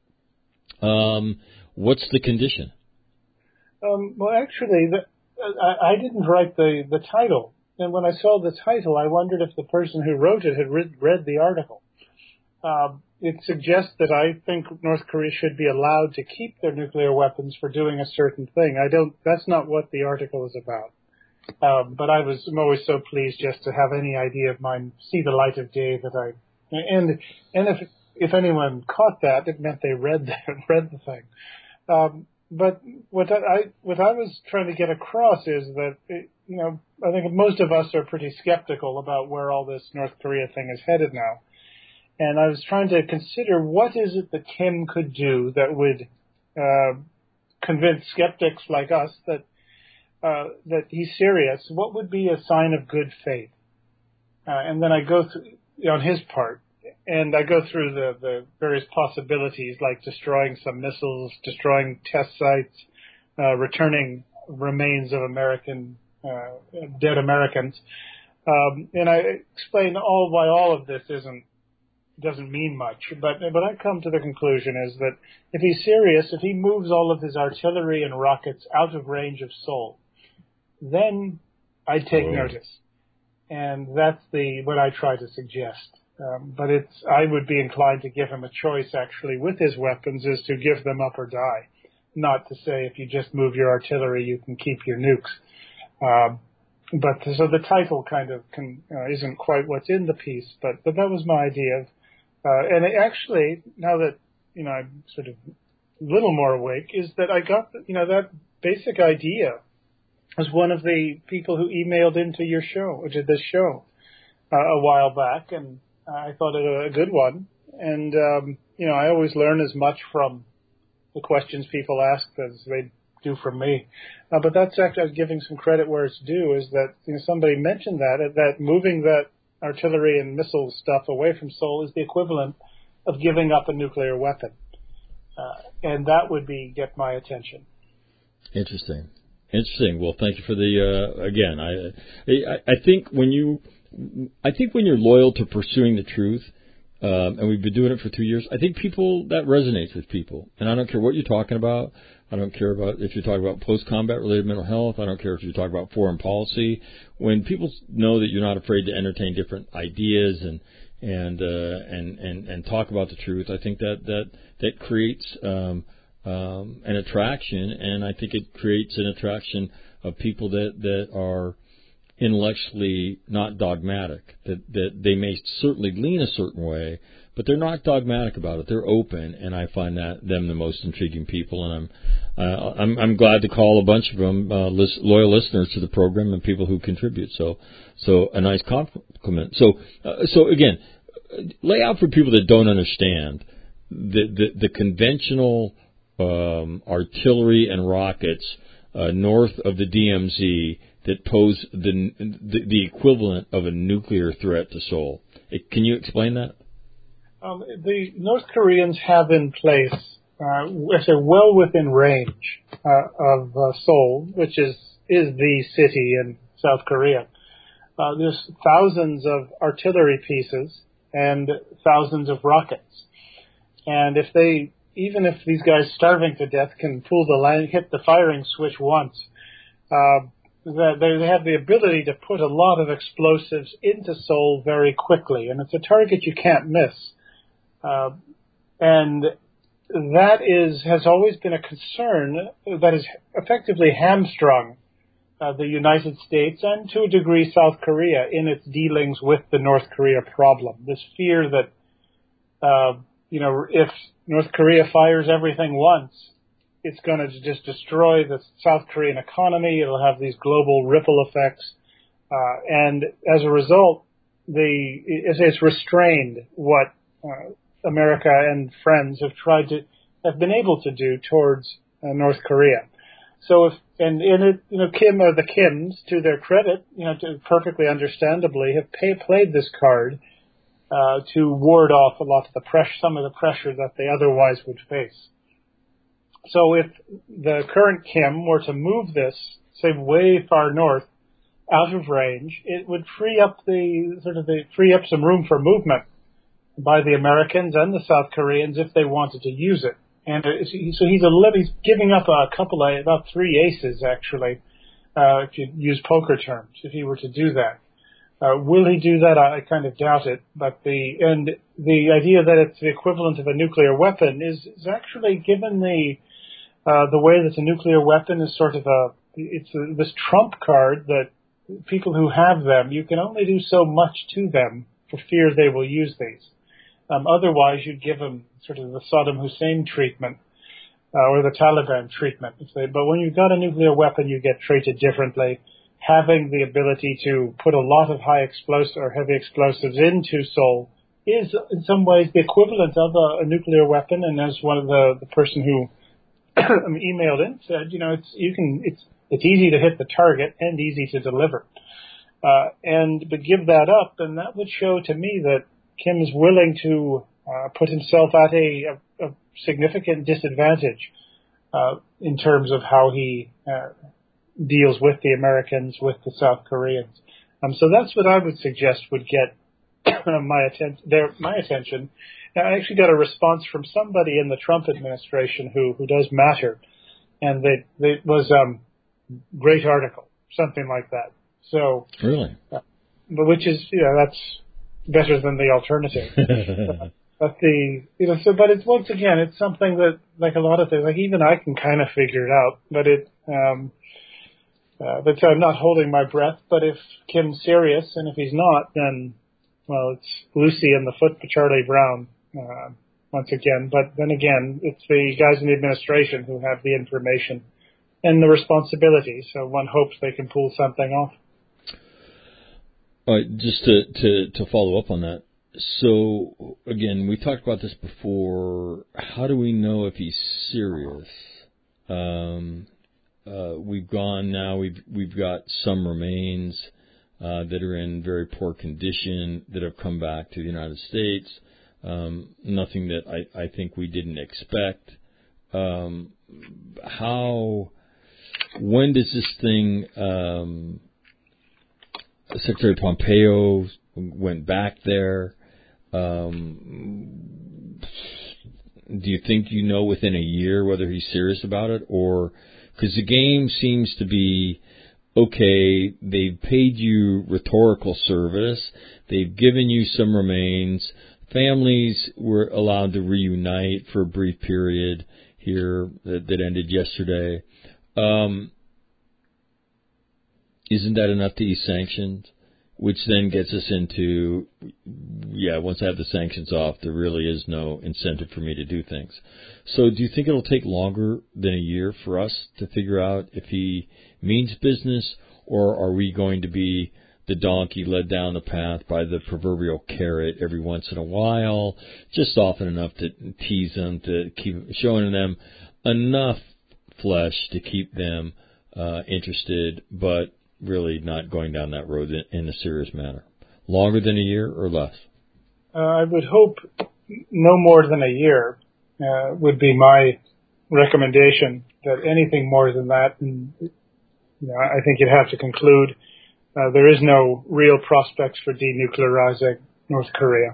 Um, what's the condition? Um, well, actually, the, I, I didn't write the, the title. And when I saw the title, I wondered if the person who wrote it had read, read the article. Uh, it suggests that I think North Korea should be allowed to keep their nuclear weapons for doing a certain thing. I don't. That's not what the article is about. Um, but I was I'm always so pleased just to have any idea of mine see the light of day that I and and if if anyone caught that, it meant they read the, read the thing. Um, but what I what I was trying to get across is that it, you know. I think most of us are pretty skeptical about where all this North Korea thing is headed now. And I was trying to consider what is it that Kim could do that would uh, convince skeptics like us that uh, that he's serious. What would be a sign of good faith? Uh, and then I go through, on his part, and I go through the, the various possibilities like destroying some missiles, destroying test sites, uh, returning remains of American Uh, dead Americans, um, and I explain all why all of this isn't doesn't mean much. But but I come to the conclusion is that if he's serious, if he moves all of his artillery and rockets out of range of Seoul, then I'd take Whoa. notice. And that's the what I try to suggest. Um, but it's I would be inclined to give him a choice, actually, with his weapons, is to give them up or die. Not to say if you just move your artillery, you can keep your nukes. Um, but so the title kind of can, uh, isn't quite what's in the piece, but, but that was my idea. Of, uh, and it actually, now that, you know, I'm sort of a little more awake, is that I got, you know, that basic idea was one of the people who emailed into your show, or did this show, uh, a while back, and I thought it a good one. And, um, you know, I always learn as much from the questions people ask as they do from me. Uh, but that's actually giving some credit where it's due, is that, you know, somebody mentioned that, that moving that artillery and missile stuff away from Seoul is the equivalent of giving up a nuclear weapon. Uh, and that would be get my attention. Interesting. Interesting. Well, thank you for the, uh, again, I, I, I think when you, I think when you're loyal to pursuing the truth, um, and we've been doing it for two years, I think people, that resonates with people. And I don't care what you're talking about. I don't care about if you're talking about post-combat related mental health. I don't care if you're talking about foreign policy. When people know that you're not afraid to entertain different ideas and, and, uh, and, and, and talk about the truth, I think that, that, that creates, um, um, an attraction. And I think it creates an attraction of people that, that are intellectually not dogmatic, that, that they may certainly lean a certain way, but they're not dogmatic about it. They're open, and I find that them the most intriguing people. And I'm uh, I'm, I'm glad to call a bunch of them uh, list, loyal listeners to the program and people who contribute. So so a nice compliment. So uh, so again, lay out for people that don't understand the the, the conventional um, artillery and rockets uh, north of the D M Z that pose the, the the equivalent of a nuclear threat to Seoul. Can you explain that? Um, the North Koreans have in place, uh, I say well within range uh, of uh, Seoul, which is, is the city in South Korea. Uh, there's thousands of artillery pieces and thousands of rockets. And if they, even if these guys starving to death can pull the land, hit the firing switch once, uh, that they have the ability to put a lot of explosives into Seoul very quickly. And it's a target you can't miss. Uh, and that is has always been a concern that has effectively hamstrung uh, the United States and, to a degree, South Korea in its dealings with the North Korea problem. This fear that, uh, you know, if North Korea fires everything once, it's going to just destroy the South Korean economy. It'll have these global ripple effects. Uh, and as a result, the it's restrained what uh, America and friends have tried to, have been able to do towards uh, North Korea. So if, and in it, you know, Kim or the Kims, to their credit, you know, to perfectly understandably, have pay, played this card uh, to ward off a lot of the pressure, some of the pressure that they otherwise would face. So if the current Kim were to move this, say, way far north, out of range, it would free up the sort of the free up some room for movement by the Americans and the South Koreans if they wanted to use it. And so he's a he's giving up a couple of about three aces actually, uh, if you use poker terms, if he were to do that. Uh, will he do that? I kind of doubt it. But the and the idea that it's the equivalent of a nuclear weapon is, is actually, given the uh, the way that a nuclear weapon is sort of a it's a, this trump card that people who have them, you can only do so much to them for fear they will use these. Um, otherwise, you'd give them sort of the Saddam Hussein treatment uh, or the Taliban treatment. But when you've got a nuclear weapon, you get treated differently. Having the ability to put a lot of high explosive or heavy explosives into Seoul is, in some ways, the equivalent of a, a nuclear weapon. And as one of the, the person who emailed in said, you know, it's you can it's it's easy to hit the target and easy to deliver. Uh, and to give that up, and that would show to me that Kim is willing to uh, put himself at a, a, a significant disadvantage uh, in terms of how he uh, deals with the Americans, with the South Koreans. Um, so that's what I would suggest would get my attention. Their my attention. And I actually got a response from somebody in the Trump administration who who does matter, and they they it was um great article, something like that. So really, uh, but which is you know that's better than the alternative. but, but the you know so but it's once again it's something that like a lot of things like even I can kind of figure it out, but it um. Uh, but I'm not holding my breath, but if Kim's serious, and if he's not, then, well, it's Lucy and the foot for Charlie Brown, uh, once again. But then again, it's the guys in the administration who have the information and the responsibility, so one hopes they can pull something off. All right, just to, to, to follow up on that. So, again, we talked about this before. How do we know if he's serious? Um... Uh, we've gone now. We've we've got some remains uh, that are in very poor condition that have come back to the United States. Um, nothing that I, I think we didn't expect. Um, how? When does this thing? Um, Secretary Pompeo went back there. Um, do you think you know within a year whether he's serious about it or? Because the game seems to be, okay, they've paid you rhetorical service, they've given you some remains, families were allowed to reunite for a brief period here that, that ended yesterday. Um, isn't that enough to ease sanctions? Which then gets us into, yeah, once I have the sanctions off, there really is no incentive for me to do things. So do you think it'll take longer than a year for us to figure out if he means business, or are we going to be the donkey led down the path by the proverbial carrot every once in a while, just often enough to tease them, to keep showing them enough flesh to keep them uh, interested, but really not going down that road in, in a serious manner? Longer than a year or less? Uh, I would hope no more than a year uh, would be my recommendation. That anything more than that, and, you know, I think you'd have to conclude uh, there is no real prospects for denuclearizing North Korea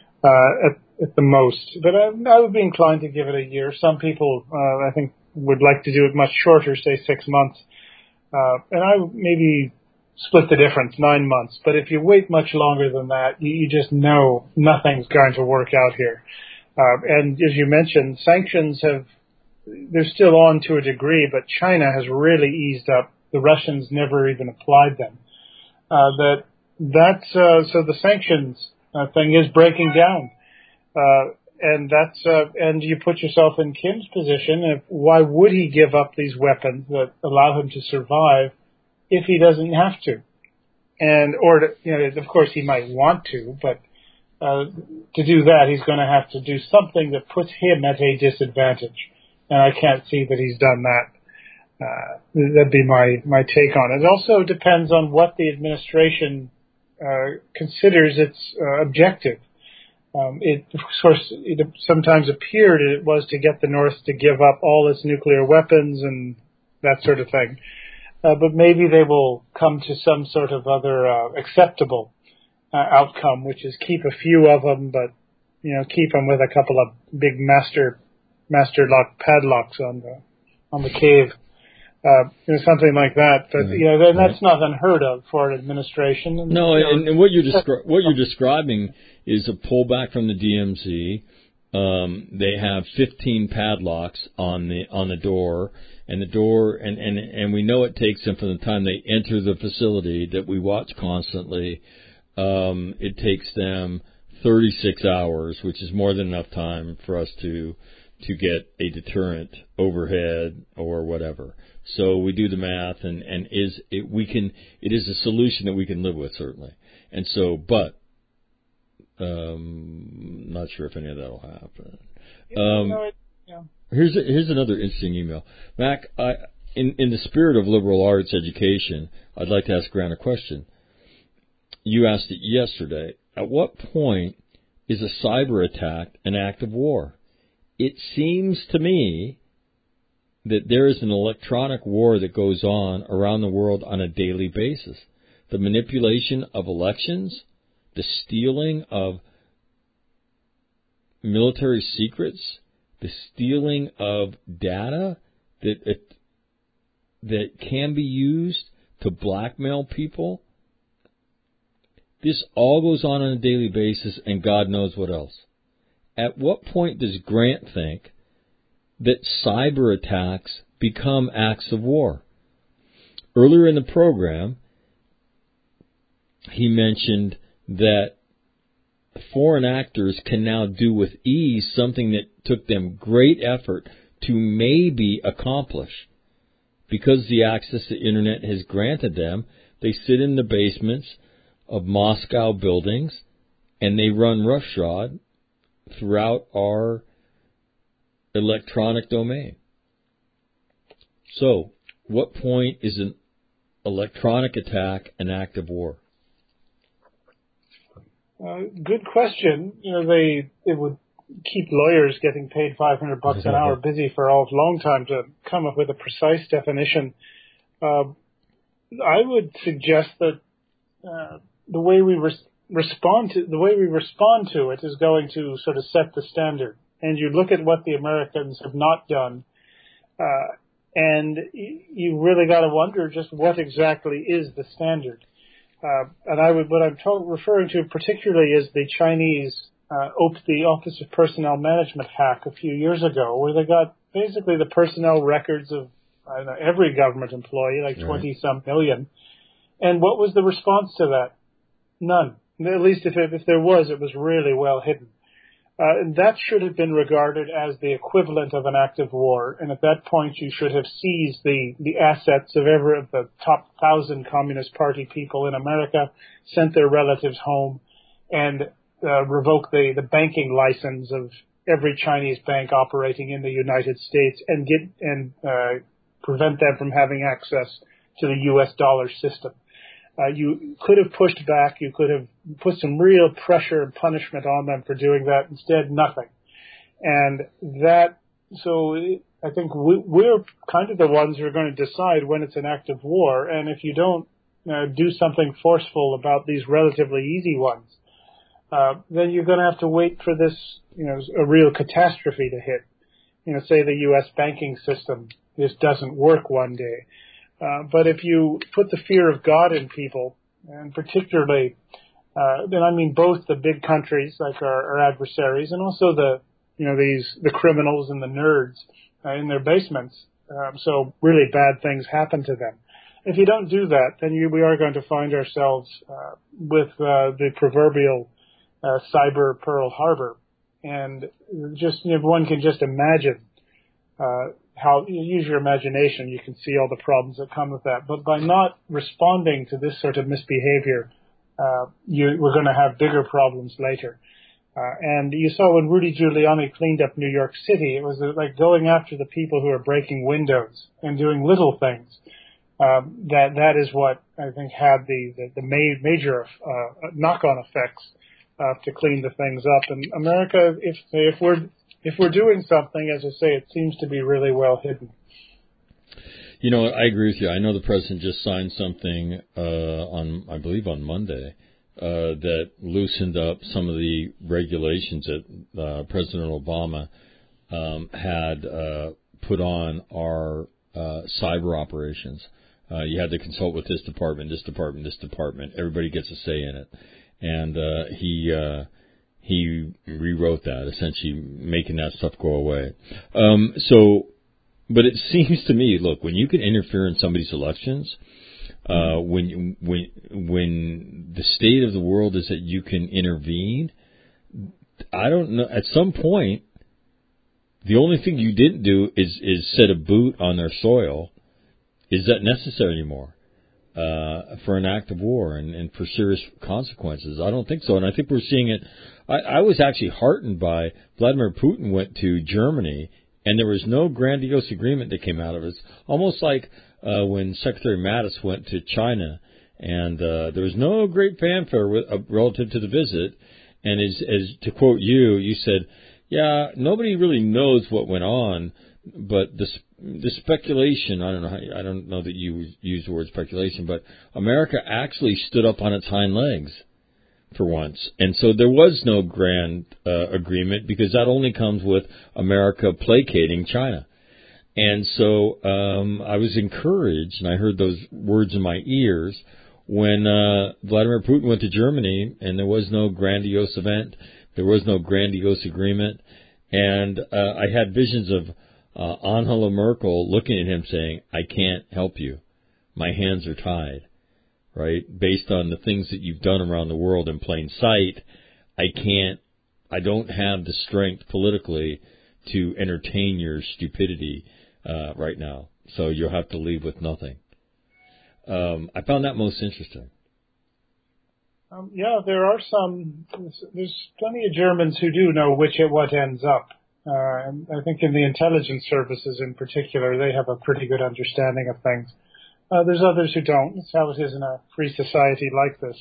uh, at, at the most. But I, I would be inclined to give it a year. Some people, uh, I think, would like to do it much shorter, say six months. Uh, and I would maybe split the difference, nine months. But if you wait much longer than that, you, you just know nothing's going to work out here. Uh, and as you mentioned, sanctions have, they're still on to a degree, but China has really eased up. The Russians never even applied them. Uh, that, that's, uh, so the sanctions uh, thing is breaking down. Uh, and that's, uh, and you put yourself in Kim's position. If, why would he give up these weapons that allow him to survive if he doesn't have to? And, or, to, you know, of course he might want to, but, uh, to do that, he's going to have to do something that puts him at a disadvantage. And I can't see that he's done that. Uh, that'd be my, my take on it. It also depends on what the administration, uh, considers its, uh, objective. Um, it, of course, it sometimes appeared it was to get the North to give up all its nuclear weapons and that sort of thing. Uh, but maybe they will come to some sort of other uh, acceptable uh, outcome, which is keep a few of them, but you know, keep them with a couple of big master master lock padlocks on the on the cave, uh, you know, something like that. But right. you know, then that's not unheard of for an administration. And, no, you know, and, and what you're descri- what you're describing is a pullback from the D M Z. Um, they have fifteen padlocks on the on the door, and the door, and, and, and we know it takes them from the time they enter the facility that we watch constantly. Um, it takes them thirty-six hours, which is more than enough time for us to to get a deterrent overhead or whatever. So we do the math, and and is it we can it is a solution that we can live with, certainly. And so, but. Um, not sure if any of that will happen. Um, no, it, yeah. Here's a, here's another interesting email, Mac. I, in in the spirit of liberal arts education, I'd like to ask Grant a question. You asked it yesterday. At what point is a cyber attack an act of war? It seems to me that there is an electronic war that goes on around the world on a daily basis. The manipulation of elections, the stealing of military secrets, the stealing of data that it, that can be used to blackmail people. This all goes on on a daily basis, and God knows what else. At what point does Grant think that cyber attacks become acts of war? Earlier in the program, he mentioned that foreign actors can now do with ease something that took them great effort to maybe accomplish. Because the access to the internet has granted them, they sit in the basements of Moscow buildings and they run roughshod throughout our electronic domain. So, what point is an electronic attack an act of war? Uh, good question. You know, they it would keep lawyers getting paid five hundred bucks an hour busy for a long time to come up with a precise definition. Uh, I would suggest that uh, the way we res- respond to the way we respond to it is going to sort of set the standard. And you look at what the Americans have not done, uh, and you really got to wonder just what exactly is the standard. Uh, and I would, what I'm to- referring to particularly is the Chinese uh, op- the Office of Personnel Management hack a few years ago, where they got basically the personnel records of I don't know, every government employee, like twenty some million. And what was the response to that? None. At least if it, if there was, it was really well hidden. Uh, and that should have been regarded as the equivalent of an act of war. And at that point, you should have seized the, the assets of every of the top thousand Communist Party people in America, sent their relatives home, and uh, revoked the, the banking license of every Chinese bank operating in the United States, and get and uh, prevent them from having access to the U S dollar system. Uh, you could have pushed back. You could have put some real pressure and punishment on them for doing that. Instead, nothing. And that, so I think we, we're kind of the ones who are going to decide when it's an act of war. And if you don't uh, do something forceful about these relatively easy ones, uh, then you're going to have to wait for this, you know, a real catastrophe to hit. You know, say the U S banking system just doesn't work one day. Uh, but if you put the fear of God in people, and particularly, uh, then I mean both the big countries like our, our adversaries, and also the, you know, these the criminals and the nerds uh, in their basements. Um, so really bad things happen to them. If you don't do that, then you, we are going to find ourselves uh, with uh, the proverbial uh, cyber Pearl Harbor, and just you know, one can just imagine. Uh, how you use your imagination, you can see all the problems that come with that. But by not responding to this sort of misbehavior, uh, you, we're going to have bigger problems later. Uh, and you saw when Rudy Giuliani cleaned up New York City, it was like going after the people who are breaking windows and doing little things. Um, that that is what I think had the the, the ma- major uh, knock-on effects uh, to clean the things up. And America, if if we're If we're doing something, as I say, it seems to be really well hidden. You know, I agree with you. I know the president just signed something uh, on, I believe, on Monday uh, that loosened up some of the regulations that uh, President Obama um, had uh, put on our uh, cyber operations. Uh, you had to consult with this department, this department, this department. Everybody gets a say in it. And uh, he... Uh, He rewrote that, essentially making that stuff go away. Um, so, but it seems to me, look, when you can interfere in somebody's elections, uh, when when when the state of the world is that you can intervene, I don't know. At some point, the only thing you didn't do is is set a boot on their soil. Is that necessary anymore? Uh, for an act of war and, and for serious consequences? I don't think so. And I think we're seeing it. I, I was actually heartened by Vladimir Putin went to Germany, and there was no grandiose agreement that came out of it. It's almost like uh, when Secretary Mattis went to China, and uh, there was no great fanfare with, uh, relative to the visit. And as, as to quote you, you said, yeah, nobody really knows what went on, but the the speculation, I don't know how, I don't know that you use the word speculation, but America actually stood up on its hind legs for once. And so there was no grand uh, agreement because that only comes with America placating China. And so um, I was encouraged, and I heard those words in my ears when uh, Vladimir Putin went to Germany, and there was no grandiose event, there was no grandiose agreement, and uh, I had visions of uh, Angela Merkel looking at him saying, "I can't help you. My hands are tied." Right? Based on the things that you've done around the world in plain sight, I can't, I don't have the strength politically to entertain your stupidity uh, right now. So you'll have to leave with nothing. Um, I found that most interesting. Um, yeah, there are some, there's plenty of Germans who do know which at what ends up. Uh, and I think in the intelligence services in particular, they have a pretty good understanding of things. Uh, there's others who don't. It's how it is in a free society like this.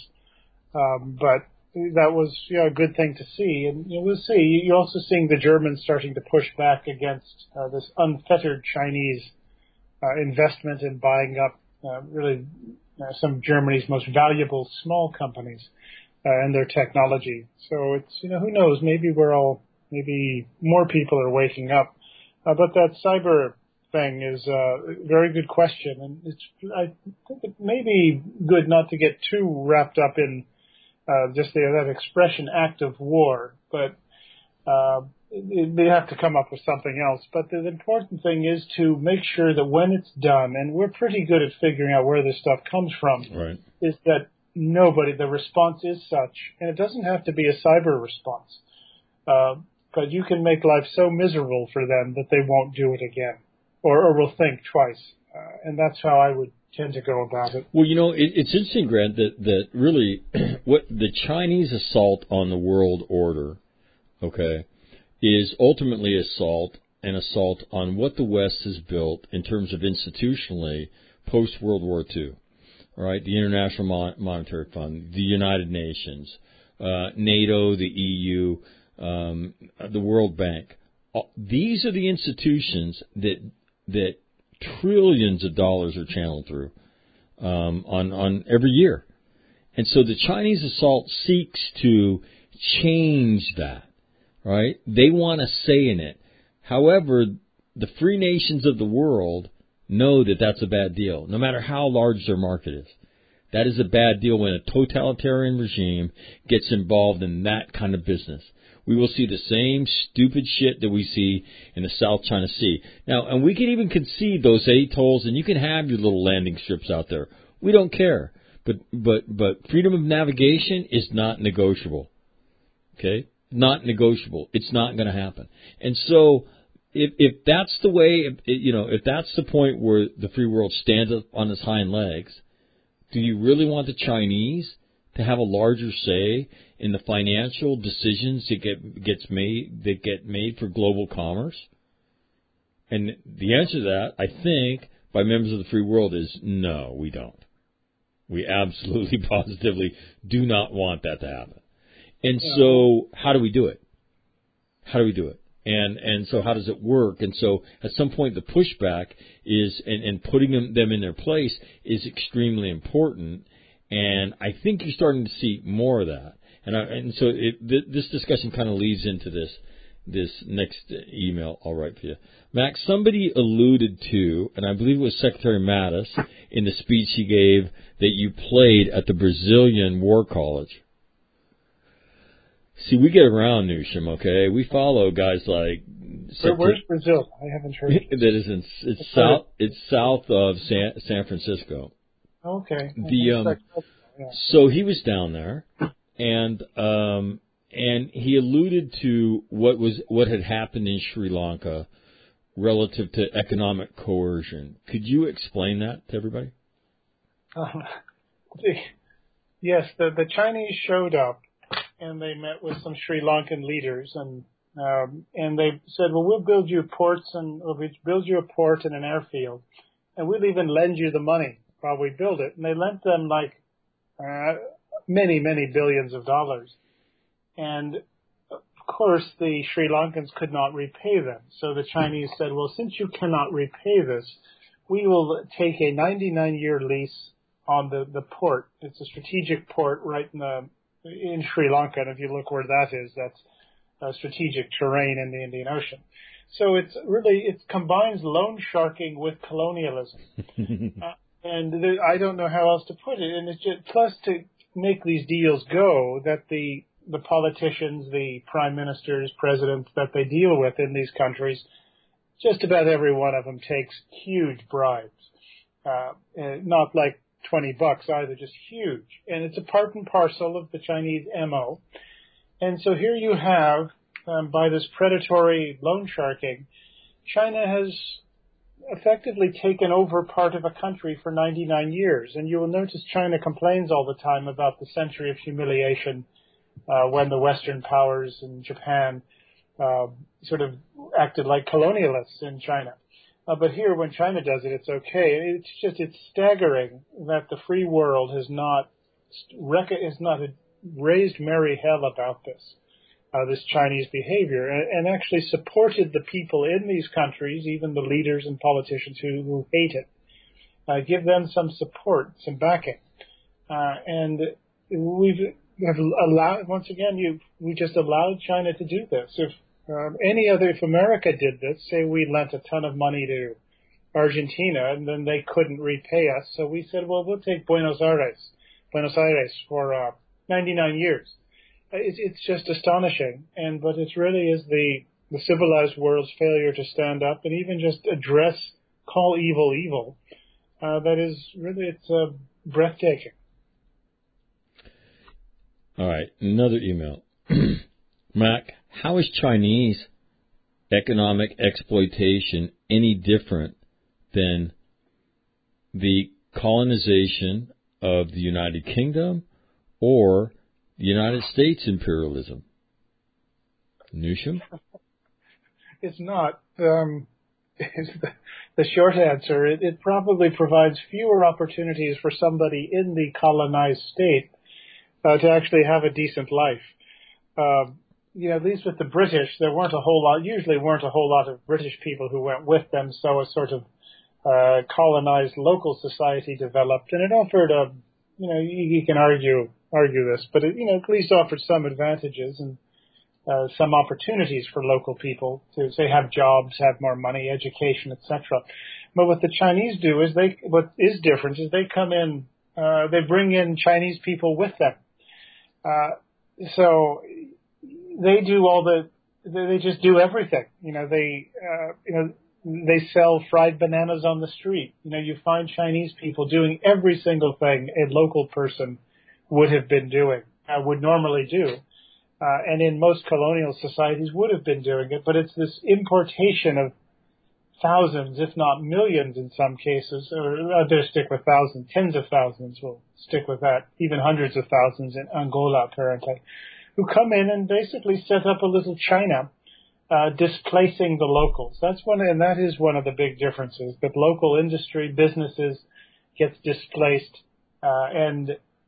Um, but that was, you know, a good thing to see. And you know, we'll see. You're also seeing the Germans starting to push back against uh, this unfettered Chinese uh, investment in buying up uh, really uh, some of Germany's most valuable small companies uh, and their technology. So it's, you know, who knows? Maybe we're all, maybe more people are waking up. Uh, but that cyber thing is a very good question, and it's, I think it may be good not to get too wrapped up in uh, just the, that expression "act of war," but uh, it, they have to come up with something else. But the important thing is to make sure that when it's done, and we're pretty good at figuring out where this stuff comes from, right, is that nobody, the response is such, and it doesn't have to be a cyber response, uh, but you can make life so miserable for them that they won't do it again. Or, or will think twice, uh, and that's how I would tend to go about it. Well, you know, it, it's interesting, Grant, that that really what the Chinese assault on the world order, okay, is ultimately assault an assault on what the West has built in terms of institutionally post World War Two, all right, the International Mon- Monetary Fund, the United Nations, uh, NATO, the E U, um, the World Bank. These are the institutions that that trillions of dollars are channeled through um, on, on every year. And so the Chinese assault seeks to change that, right? They want a say in it. However, the free nations of the world know that that's a bad deal, no matter how large their market is. That is a bad deal when a totalitarian regime gets involved in that kind of business. We will see the same stupid shit that we see in the South China Sea. Now, and we can even concede those atolls, and you can have your little landing strips out there. We don't care. But but but freedom of navigation is not negotiable. Okay? Not negotiable. It's not going to happen. And so if if that's the way, if, you know, if that's the point where the free world stands up on its hind legs, do you really want the Chinese to have a larger say in the financial decisions that get gets made that get made for global commerce? And the answer to that, I think, by members of the free world is no, we don't. We absolutely, positively do not want that to happen. And yeah. So how do we do it? How do we do it? And and so how does it work? And so at some point the pushback is, and, and putting them, them in their place is extremely important. And I think you're starting to see more of that. And, I, and so it, th- this discussion kind of leads into this this next email I'll write for you. Max, somebody alluded to, and I believe it was Secretary Mattis, in the speech he gave, that you played at the Brazilian War College. See, we get around, Newsham, okay? We follow guys like... Where, where's Brazil? I haven't heard it. That is in, it's, south, it's south of San, San Francisco. Okay. The um, yeah. So he was down there, and um, and he alluded to what was what had happened in Sri Lanka relative to economic coercion. Could you explain that to everybody? Um, the, yes, the the Chinese showed up, and they met with some Sri Lankan leaders, and um, and they said, well, we'll build you ports, and we'll build you a port and an airfield, and we'll even lend you the money while we build it. And they lent them like uh, many, many billions of dollars. And of course, the Sri Lankans could not repay them. So the Chinese said, well, since you cannot repay this, we will take a ninety-nine year lease on the, the port. It's a strategic port right in the in Sri Lanka, and if you look where that is, that's uh, strategic terrain in the Indian Ocean. So it's really, it combines loan sharking with colonialism. uh, and there, I don't know how else to put it. And it's just, plus to make these deals go, that the, the politicians, the prime ministers, presidents that they deal with in these countries, just about every one of them takes huge bribes. Uh, and not like twenty bucks either, just huge. And it's a part and parcel of the Chinese M O. And so here you have, um, by this predatory loan sharking, China has effectively taken over part of a country for ninety-nine years. And you will notice China complains all the time about the century of humiliation uh, when the Western powers in Japan uh, sort of acted like colonialists in China. Uh, but here, when China does it, it's okay. It's just, it's staggering that the free world has not, has not raised merry hell about this, uh, this Chinese behavior, and, and actually supported the people in these countries, even the leaders and politicians who, who hate it. Uh, give them some support, some backing. Uh, and we've have allowed, once again, you, we just allowed China to do this. If Um, any other, if America did this, say we lent a ton of money to Argentina and then they couldn't repay us, so we said, well, we'll take Buenos Aires, Buenos Aires for uh, ninety-nine years. It's, it's just astonishing, and but it really is the, the civilized world's failure to stand up and even just address, call evil evil. Uh, that is really, it's uh, breathtaking. All right, another email. Mac, how is Chinese economic exploitation any different than the colonization of the United Kingdom or the United States imperialism? Newsham? It's not. Um, it's the, the short answer, it, it probably provides fewer opportunities for somebody in the colonized state uh, to actually have a decent life. Um, You know, at least with the British, there weren't a whole lot, usually weren't a whole lot of British people who went with them, so a sort of uh, colonized local society developed, and it offered a, you know, you, you can argue argue this, but it, you know, at least offered some advantages and uh, some opportunities for local people to, say, have jobs, have more money, education, et cetera. But what the Chinese do is they, what is different is they come in, uh, they bring in Chinese people with them. Uh, so, They do all the, they just do everything. You know, they, uh, you know, they sell fried bananas on the street. You know, you find Chinese people doing every single thing a local person would have been doing, uh, would normally do. Uh, and in most colonial societies would have been doing it. But it's this importation of thousands, if not millions in some cases, or I'll just stick with thousands, tens of thousands, we'll stick with that, even hundreds of thousands in Angola apparently, who come in and basically set up a little China, uh, displacing the locals. That's one, and that is one of the big differences, that local industry, businesses gets displaced, uh, and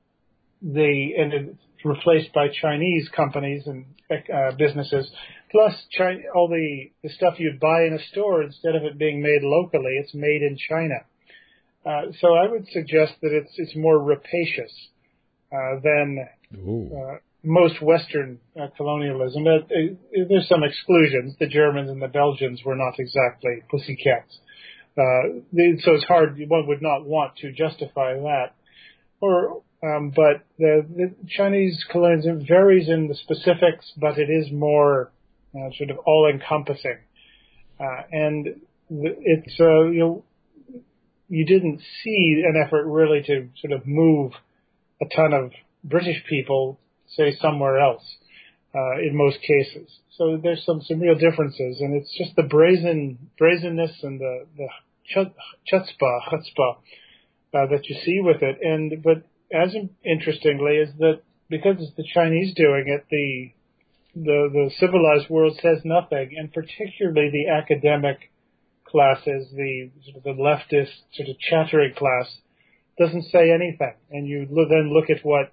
they, and it's replaced by Chinese companies and, uh, businesses. Plus, China, all the, the stuff you'd buy in a store, instead of it being made locally, it's made in China. Uh, so I would suggest that it's, it's more rapacious, uh, than, uh, most Western uh, colonialism. Uh, uh, there's some exclusions. The Germans and the Belgians were not exactly pussycats. Uh, they, so it's hard, one would not want to justify that. Or, um, but the, the Chinese colonialism varies in the specifics, but it is more uh, sort of all-encompassing. Uh, and it's, uh, you know, you didn't see an effort really to sort of move a ton of British people, say, somewhere else, uh, in most cases. So there's some, some real differences, and it's just the brazen, brazenness and the, the chutzpah, chutzpah, uh, that you see with it. And, but as interestingly is that because it's the Chinese doing it, the, the, the civilized world says nothing, and particularly the academic classes, the, sort of the leftist sort of chattering class, doesn't say anything. And you then look at what,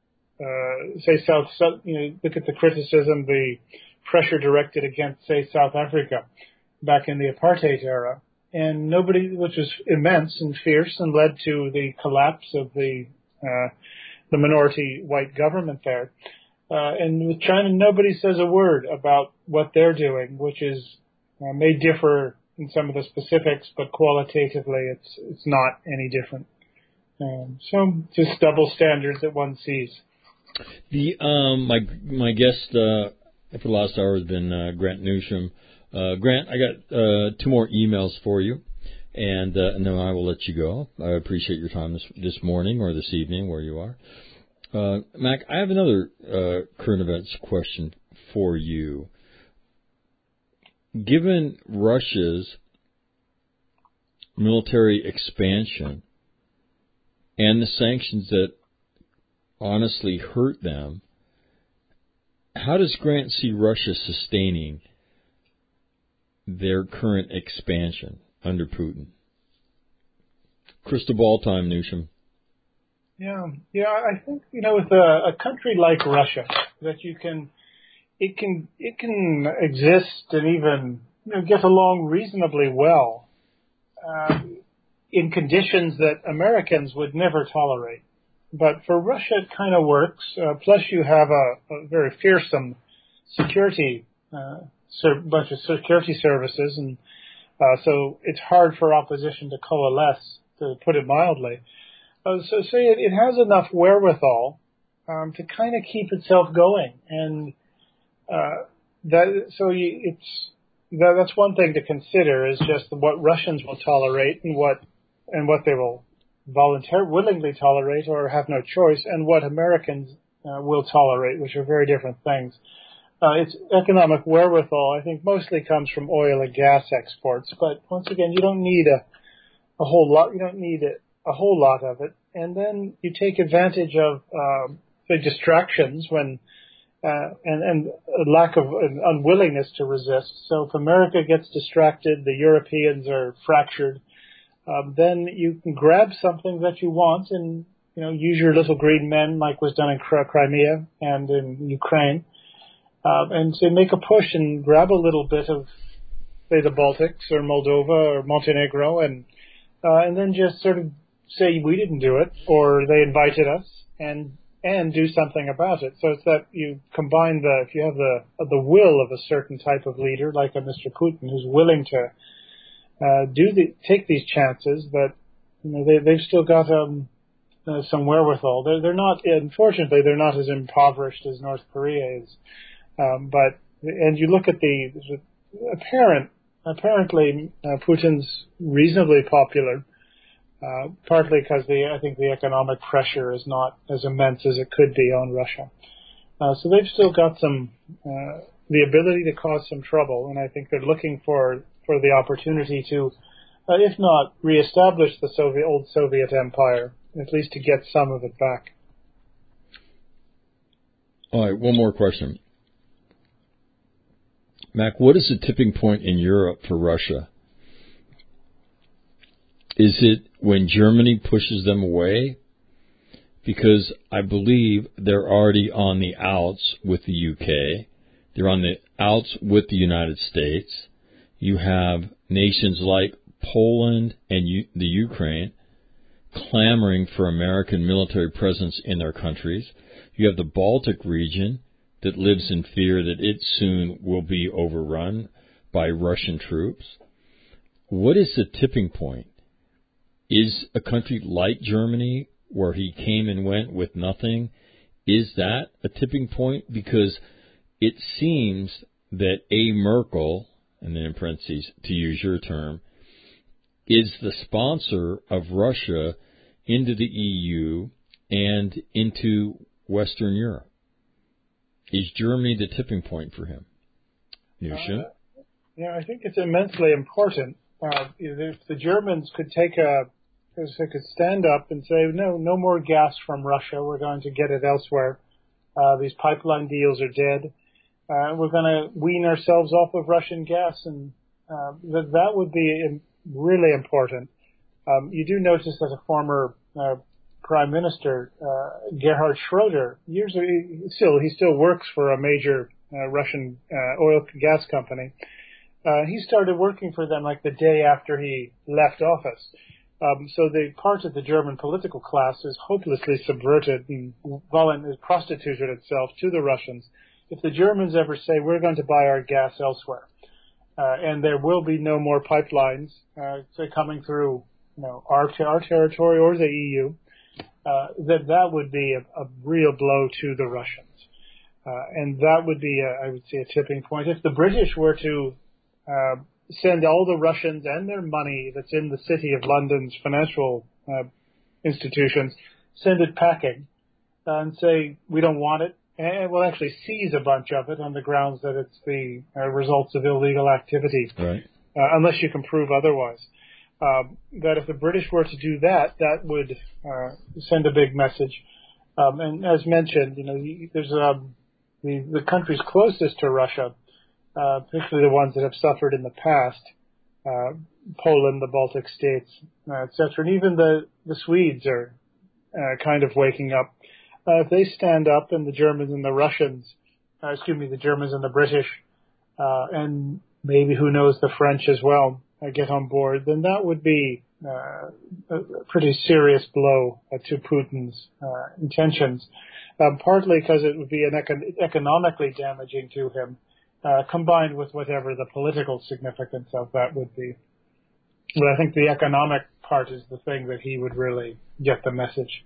Uh, say South, South, you know, look at the criticism, the pressure directed against, say, South Africa back in the apartheid era, and nobody, which was immense and fierce and led to the collapse of the uh, the minority white government there. Uh, and with China, nobody says a word about what they're doing, which is uh, may differ in some of the specifics, but qualitatively, it's it's not any different. Um, so just double standards that one sees. The um, my my guest uh, for the last hour has been uh, Grant Newsham. Uh, Grant, I got uh, two more emails for you, and uh, and then I will let you go. I appreciate your time this this morning or this evening, where you are. Uh, Mac, I have another uh, current events question for you. Given Russia's military expansion and the sanctions that honestly hurt them, how does Grant see Russia sustaining their current expansion under Putin? Crystal ball time, Newsham. Yeah, yeah. I think you know, with a, a country like Russia, that you can, it can, it can exist and even you know, get along reasonably well uh, in conditions that Americans would never tolerate. But for Russia, it kind of works. Uh, plus, you have a, a very fearsome security, uh, ser- bunch of security services, and uh, so it's hard for opposition to coalesce, to put it mildly. Uh, so, say it, it has enough wherewithal um, to kind of keep itself going, and uh, that. So you, it's that, that's one thing to consider is just what Russians will tolerate and what and what they will voluntarily, willingly tolerate or have no choice, and what Americans uh, will tolerate, which are very different things. Uh, its economic wherewithal, I think, mostly comes from oil and gas exports, but once again, you don't need a a whole lot. You don't need it. a whole lot of it, and then you take advantage of uh, the distractions when uh, and, and a lack of an unwillingness to resist. So if America gets distracted, the Europeans are fractured, um, then you can grab something that you want and you know use your little green men, like was done in Crimea and in Ukraine, uh, and to make a push and grab a little bit of, say, the Baltics or Moldova or Montenegro, and uh, and then just sort of say we didn't do it, or they invited us, and and do something about it. So it's that you combine the, if you have the the will of a certain type of leader, like a Mister Putin, who's willing to uh, do the take these chances, that you know they they've still got um uh, some wherewithal. They're they're not, unfortunately, they're not as impoverished as North Korea is. Um, but and you look at the apparent apparently uh, Putin's reasonably popular. Uh, partly because the, I think the economic pressure is not as immense as it could be on Russia. Uh, so they've still got some, uh, the ability to cause some trouble, and I think they're looking for, for the opportunity to, uh, if not reestablish the Soviet, old Soviet empire, at least to get some of it back. All right, one more question. Mac, what is the tipping point in Europe for Russia? Is it when Germany pushes them away? Because I believe they're already on the outs with the U K. They're on the outs with the United States. You have nations like Poland and U- the Ukraine clamoring for American military presence in their countries. You have the Baltic region that lives in fear that it soon will be overrun by Russian troops. What is the tipping point? Is a country like Germany, where he came and went with nothing, is that a tipping point? Because it seems that A. Merkel, and then in parentheses, to use your term, is the sponsor of Russia into the E U and into Western Europe. Is Germany the tipping point for him? Newsham? Uh, yeah, I think it's immensely important. Uh, if the Germans could take a Because they could stand up and say, no, no more gas from Russia. We're going to get it elsewhere. Uh, these pipeline deals are dead. Uh, we're going to wean ourselves off of Russian gas, and uh, that that would be really important. Um, you do notice that a former uh, Prime Minister, uh, Gerhard Schroeder, years ago, still he still works for a major uh, Russian uh, oil and gas company. Uh, he started working for them like the day after he left office. Um, so the part of the German political class is hopelessly subverted and voluntarily prostituted itself to the Russians. If the Germans ever say, we're going to buy our gas elsewhere, uh, and there will be no more pipelines uh, say coming through you know, our, our territory or the E U, uh, that that would be a, a real blow to the Russians. Uh, and that would be, a, I would say, a tipping point. If the British were to uh, send all the Russians and their money that's in the city of London's financial uh, institutions, send it packing uh, and say, we don't want it, and we'll actually seize a bunch of it on the grounds that it's the uh, results of illegal activity, right. uh, unless you can prove otherwise. Um, that if the British were to do that, that would uh, send a big message. Um, and as mentioned, you know, there's um, the, the countries closest to Russia, uh, particularly the ones that have suffered in the past, uh, Poland, the Baltic states, uh, et cetera, and even the, the Swedes are uh, kind of waking up. Uh, if they stand up and the Germans and the Russians, uh, excuse me, the Germans and the British, uh, and maybe, who knows, the French as well, uh, get on board, then that would be uh, a pretty serious blow uh, to Putin's uh, intentions, um, partly because it would be an econ- economically damaging to him, uh, combined with whatever the political significance of that would be. But I think the economic part is the thing that he would really get the message.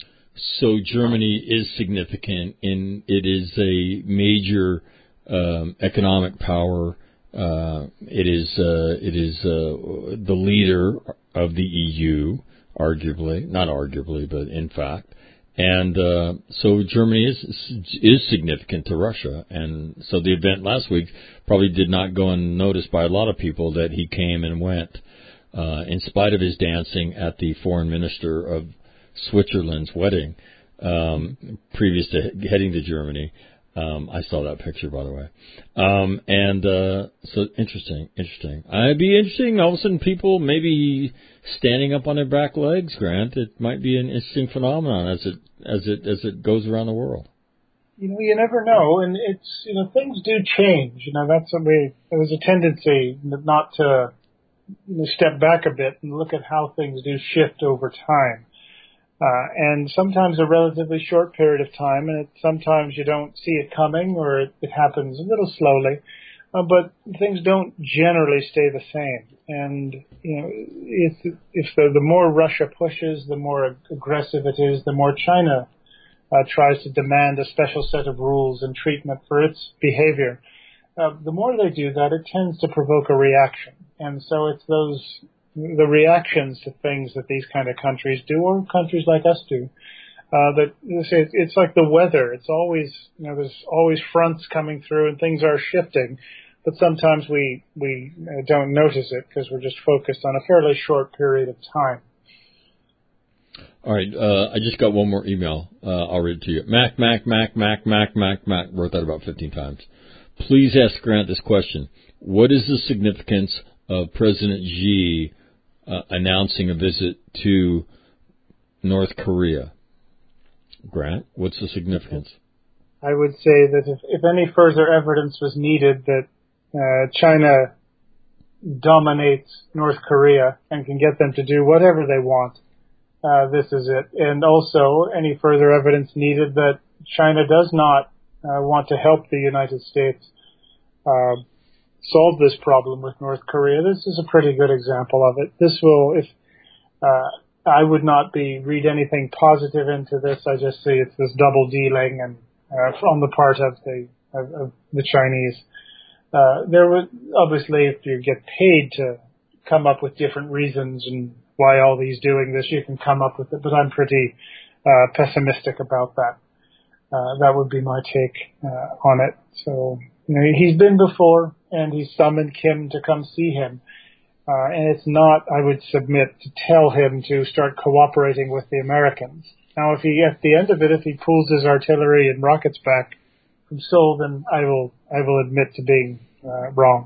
So Germany is significant in it is a major um, economic power. Uh, it is uh, it is uh, the leader of the E U, arguably, not arguably, but in fact. And uh, so Germany is is significant to Russia. And so the event last week probably did not go unnoticed by a lot of people that he came and went, uh, in spite of his dancing at the foreign minister of Switzerland's wedding, um, previous to heading to Germany. Um, I saw that picture, by the way. Um, and uh, so interesting, interesting. It'd be interesting. All of a sudden, people maybe standing up on their back legs. Grant, it might be an interesting phenomenon as it as it as it goes around the world. You know, you never know, and it's you know things do change. You know, that's what we. There's a tendency not to you know, step back a bit and look at how things do shift over time. Uh, and sometimes a relatively short period of time, and it, sometimes you don't see it coming, or it, it happens a little slowly. Uh, but things don't generally stay the same. And you know, if, if the, the more Russia pushes, the more aggressive it is, the more China uh, tries to demand a special set of rules and treatment for its behavior. Uh, the more they do that, it tends to provoke a reaction. And so it's those. the reactions to things that these kind of countries do, or countries like us do, uh, that it's like the weather. It's always, you know, there's always fronts coming through and things are shifting, but sometimes we, we don't notice it because we're just focused on a fairly short period of time. All right, uh, I just got one more email. Uh, I'll read it to you. Mac, Mac, Mac, Mac, Mac, Mac, Mac. Wrote that about fifteen times. Please ask Grant this question. What is the significance of President Xi Uh, announcing a visit to North Korea? Grant, what's the significance? I would say that if, if any further evidence was needed that uh, China dominates North Korea and can get them to do whatever they want, uh, this is it. And also any further evidence needed that China does not uh, want to help the United States uh, solve this problem with North Korea. This is a pretty good example of it. This will, if uh, I would not be read anything positive into this. I just see it's this double dealing and uh, on the part of the of, of the Chinese. Uh, there would obviously, if you get paid to come up with different reasons and why all these doing this, you can come up with it. But I'm pretty uh, pessimistic about that. Uh, that would be my take uh, on it. So you know, he's been before. And he summoned Kim to come see him. Uh, and it's not, I would submit, to tell him to start cooperating with the Americans. Now, if he, at the end of it, if he pulls his artillery and rockets back from Seoul, then I will, I will admit to being uh, wrong.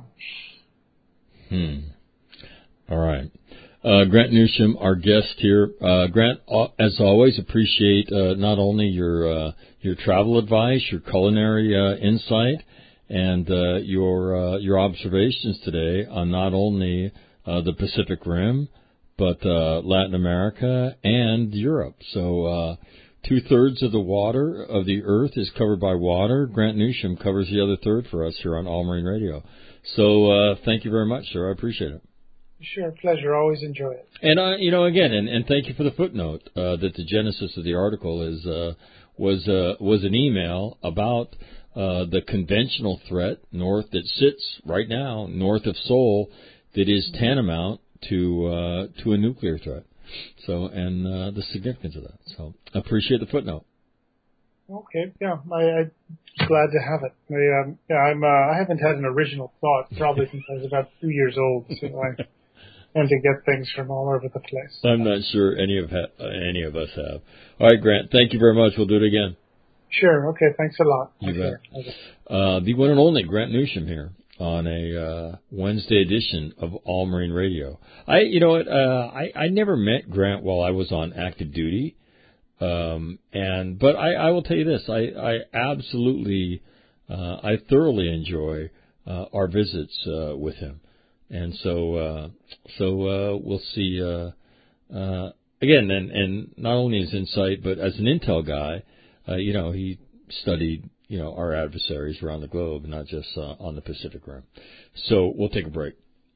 Hmm. All right. Uh, Grant Newsham, our guest here. Uh, Grant, as always, appreciate uh, not only your uh, your travel advice, your culinary uh, insight, and uh, your uh, your observations today on not only uh, the Pacific Rim, but uh, Latin America and Europe. So uh, two-thirds of the water of the earth is covered by water. Grant Newsham covers the other third for us here on All Marine Radio. So uh, thank you very much, sir. I appreciate it. Sure, pleasure. Always enjoy it. And, uh, you know, again, and, and thank you for the footnote uh, that the genesis of the article is uh, was uh, was an email about uh, the conventional threat north that sits right now north of Seoul that is tantamount to uh, to a nuclear threat. So, and uh, the significance of that. So, I appreciate the footnote. Okay, yeah, I, I'm glad to have it. I, um, yeah, I'm. Uh, I haven't had an original thought probably since I was about two years old. So I. And to get things from all over the place. I'm not sure any of ha- any of us have. All right, Grant, thank you very much. We'll do it again. Sure. Okay. Thanks a lot. You okay. bet. Uh, the one and only Grant Newsham here on a uh, Wednesday edition of All Marine Radio. I, you know what? Uh, I I never met Grant while I was on active duty, um, and but I, I will tell you this: I I absolutely uh, I thoroughly enjoy uh, our visits uh, with him. And so, uh, so uh, we'll see. Uh, uh, again, and, and not only his insight, but as an intel guy, uh, you know, he studied, you know, our adversaries around the globe, not just uh, on the Pacific Rim. So we'll take a break.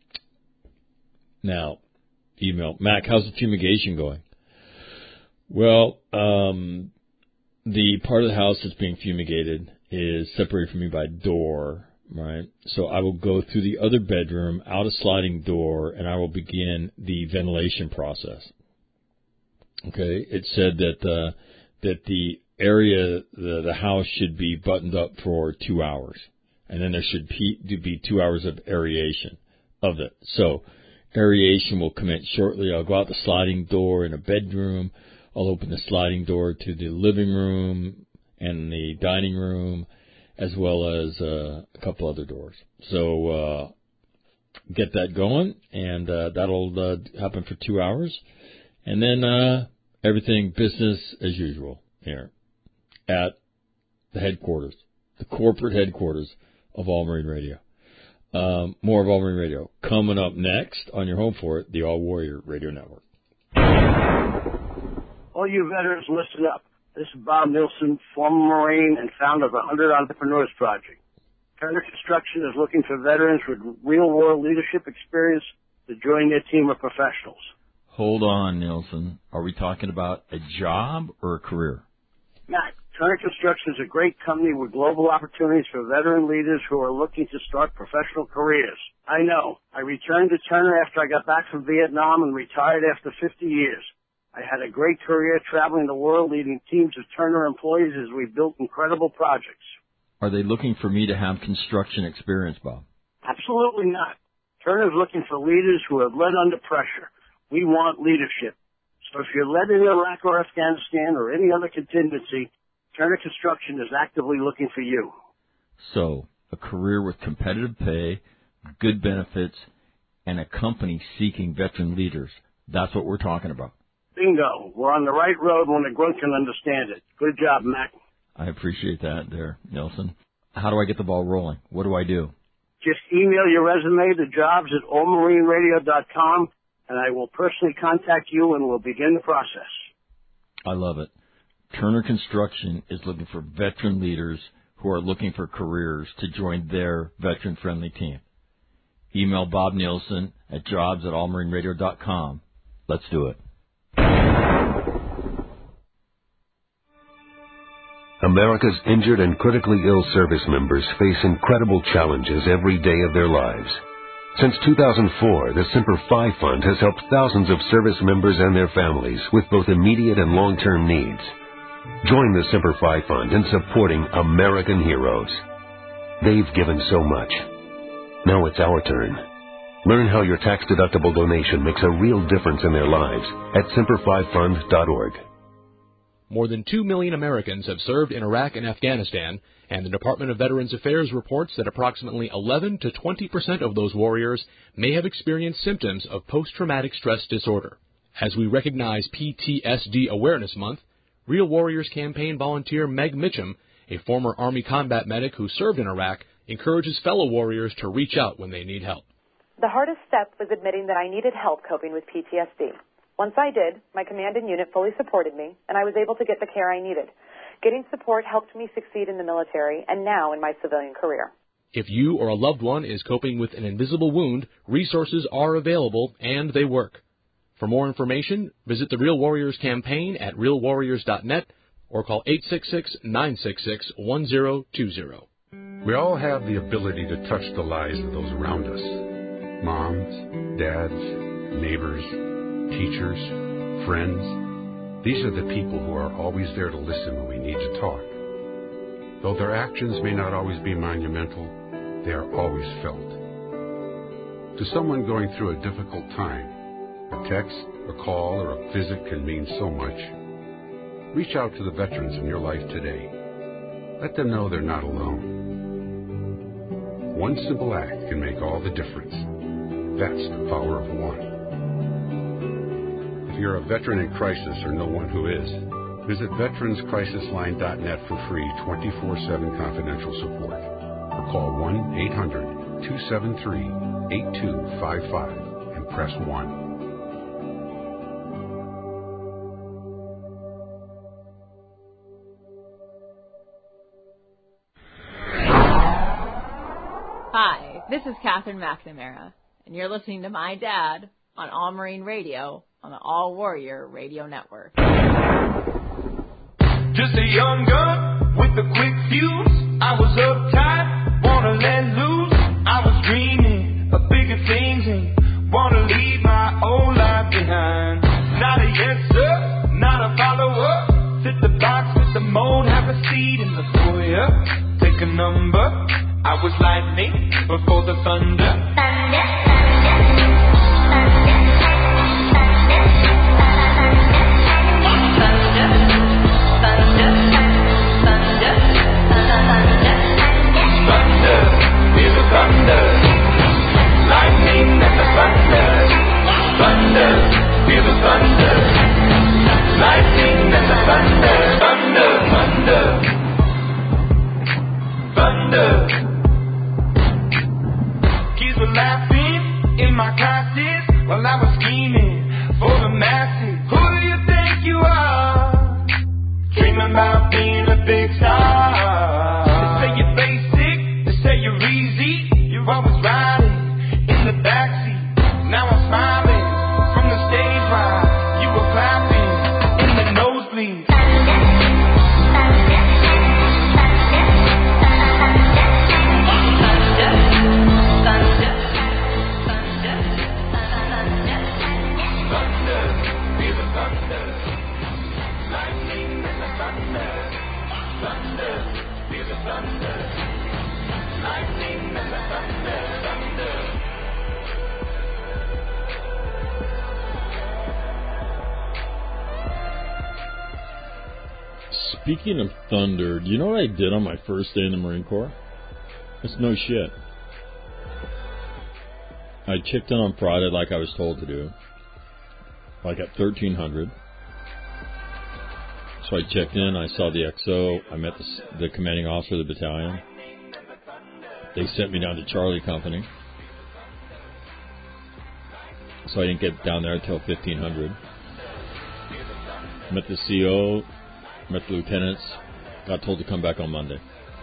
Now, email Mac, how's the fumigation going? Well, um, the part of the house that's being fumigated is separated from me by a door. Right, so I will go through the other bedroom, out a sliding door, and I will begin the ventilation process. Okay, it said that uh, that the area, the, the house should be buttoned up for two hours, and then there should be two hours of aeration of it. So aeration will commence shortly. I'll go out the sliding door in a bedroom. I'll open the sliding door to the living room and the dining room, as well as uh, a couple other doors. So uh, get that going, and uh, that'll uh, happen for two hours. And then uh, everything business as usual here at the headquarters, the corporate headquarters of All Marine Radio. Um, more of All Marine Radio coming up next on your home for it, the All Warrior Radio Network. All you veterans, listen up. This is Bob Nielsen, former Marine and founder of the one hundred Entrepreneurs Project. Turner Construction is looking for veterans with real-world leadership experience to join their team of professionals. Hold on, Nielsen. Are we talking about a job or a career? Matt, Turner Construction is a great company with global opportunities for veteran leaders who are looking to start professional careers. I know. I returned to Turner after I got back from Vietnam and retired after fifty years. I had a great career traveling the world, leading teams of Turner employees as we built incredible projects. Are they looking for me to have construction experience, Bob? Absolutely not. Turner's looking for leaders who have led under pressure. We want leadership. So if you're led in Iraq or Afghanistan or any other contingency, Turner Construction is actively looking for you. So, a career with competitive pay, good benefits, and a company seeking veteran leaders. That's what we're talking about. Bingo. We're on the right road when the grunt can understand it. Good job, Mac. I appreciate that there, Nelson. How do I get the ball rolling? What do I do? Just email your resume to jobs at all marine radio dot com, and I will personally contact you and we'll begin the process. I love it. Turner Construction is looking for veteran leaders who are looking for careers to join their veteran-friendly team. Email Bob Nielsen at jobs at all marine radio dot com. Let's do it. America's injured and critically ill service members face incredible challenges every day of their lives. Since two thousand four, the Semper Fi Fund has helped thousands of service members and their families with both immediate and long-term needs. Join the Semper Fi Fund in supporting American heroes. They've given so much. Now it's our turn. Learn how your tax-deductible donation makes a real difference in their lives at semper fi fund dot org. More than two million Americans have served in Iraq and Afghanistan, and the Department of Veterans Affairs reports that approximately eleven to twenty percent of those warriors may have experienced symptoms of post-traumatic stress disorder. As we recognize P T S D Awareness Month, Real Warriors campaign volunteer Meg Mitchum, a former Army combat medic who served in Iraq, encourages fellow warriors to reach out when they need help. The hardest step was admitting that I needed help coping with P T S D. Once I did, my command and unit fully supported me, and I was able to get the care I needed. Getting support helped me succeed in the military and now in my civilian career. If you or a loved one is coping with an invisible wound, resources are available and they work. For more information, visit the Real Warriors campaign at real warriors dot net or call eight six six, nine six six, one zero two zero. We all have the ability to touch the lives of those around us. Moms, dads, neighbors, teachers, friends. These are the people who are always there to listen when we need to talk. Though their actions may not always be monumental, they are always felt. To someone going through a difficult time, a text, a call, or a visit can mean so much. Reach out to the veterans in your life today. Let them know they're not alone. One simple act can make all the difference. That's the power of one. If you're a veteran in crisis or know one who is, visit veterans crisis line dot net for free twenty-four seven confidential support. Or call one eight hundred, two seven three, eight two five five and press one. Hi, this is Catherine McNamara, and you're listening to My Dad on All Marine Radio on the All Warrior Radio Network. Just a young gun with a quick fuse. I was uptight, wanna let loose. I was dreaming of bigger things and wanna leave my old life behind. Not a yes sir, not a follower. Fit the box with the mold, have a seat in the foyer. Take a number. I was lightning before the thunder. Thunder, thunder, thunder, thunder, thunder, thunder, feel the thunder, lightning and the thunder, thunder, feel the thunder, lightning and the thunder, thunder, thunder, thunder. Laughing in my classes while I was scheming for the masses. Who do you think you are? Dreaming about being a big star. They say you're basic, they say you're easy. You're always riding in the backseat. Now I'm smiling from the stage while you were clapping in the nosebleed. Speaking of thunder, do you know what I did on my first day in the Marine Corps? It's no shit. I checked in on Friday like I was told to do, like at thirteen hundred. So I checked in, I saw the X O, I met the, the commanding officer of the battalion. They sent me down to Charlie Company. So I didn't get down there until fifteen hundred. Met the C O, met the lieutenants, got told to come back on Monday.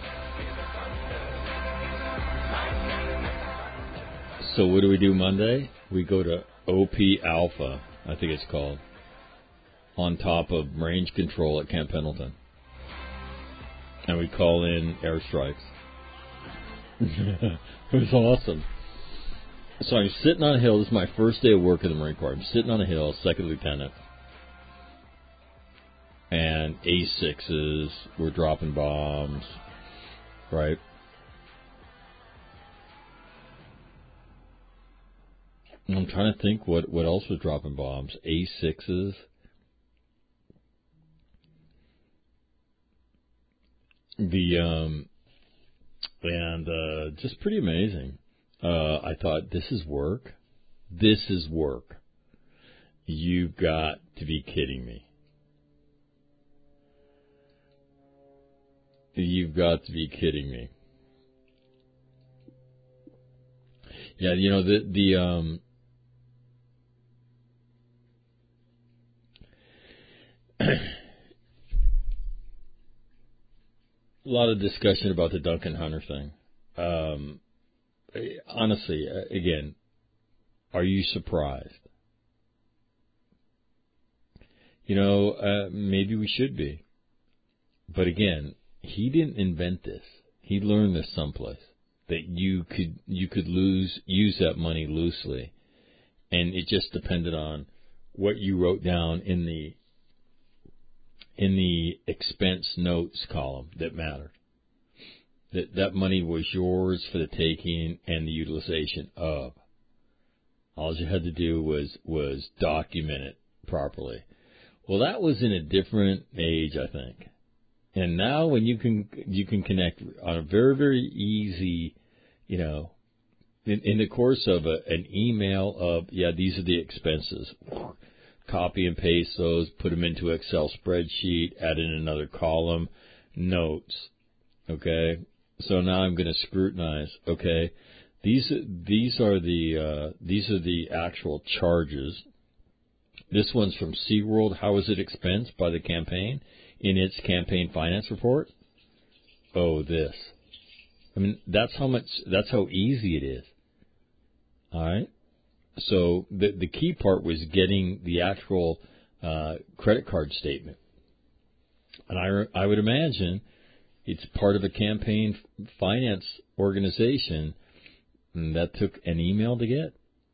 So what do we do Monday? We go to O P Alpha, I think it's called, on top of range control at Camp Pendleton. And we call in airstrikes. It was awesome. So I'm sitting on a hill. This is my first day of work in the Marine Corps. I'm sitting on a hill, second lieutenant. And A sixes were dropping bombs, right? I'm trying to think what, what else was dropping bombs. A sixes. The, um, and, uh, just pretty amazing. Uh, I thought, this is work? This is work. You've got to be kidding me. You've got to be kidding me. Yeah, you know, the, the, um, a lot of discussion about the Duncan Hunter thing. Um, honestly, again, are you surprised? You know, uh, maybe we should be. But again, he didn't invent this. He learned this someplace, that you could you could lose use that money loosely, and it just depended on what you wrote down in the in the expense notes column that mattered. That that money was yours for the taking and the utilization of. All you had to do was was document it properly. Well, that was in a different age, I think. And now when you can you can connect on a very, very easy, you know, in, in the course of a, an email of, yeah, these are the expenses. Copy and paste those, put them into Excel spreadsheet, add in another column, notes, okay? So now I'm going to scrutinize, okay? These these are the uh, these are the actual charges. This one's from SeaWorld. How was it expensed by the campaign in its campaign finance report? Oh, this. I mean, that's how much. That's how easy it is. All right. So the the key part was getting the actual uh, credit card statement, and I I would imagine it's part of a campaign finance organization, and that took an email to get.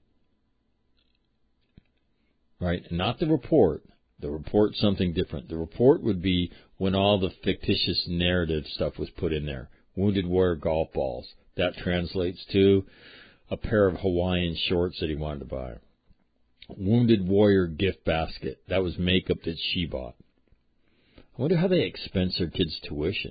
Right, not the report. The report's something different. The report would be when all the fictitious narrative stuff was put in there. Wounded Warrior golf balls. That translates to a pair of Hawaiian shorts that he wanted to buy. Wounded Warrior gift basket. That was makeup that she bought. I wonder how they expense their kids' tuition.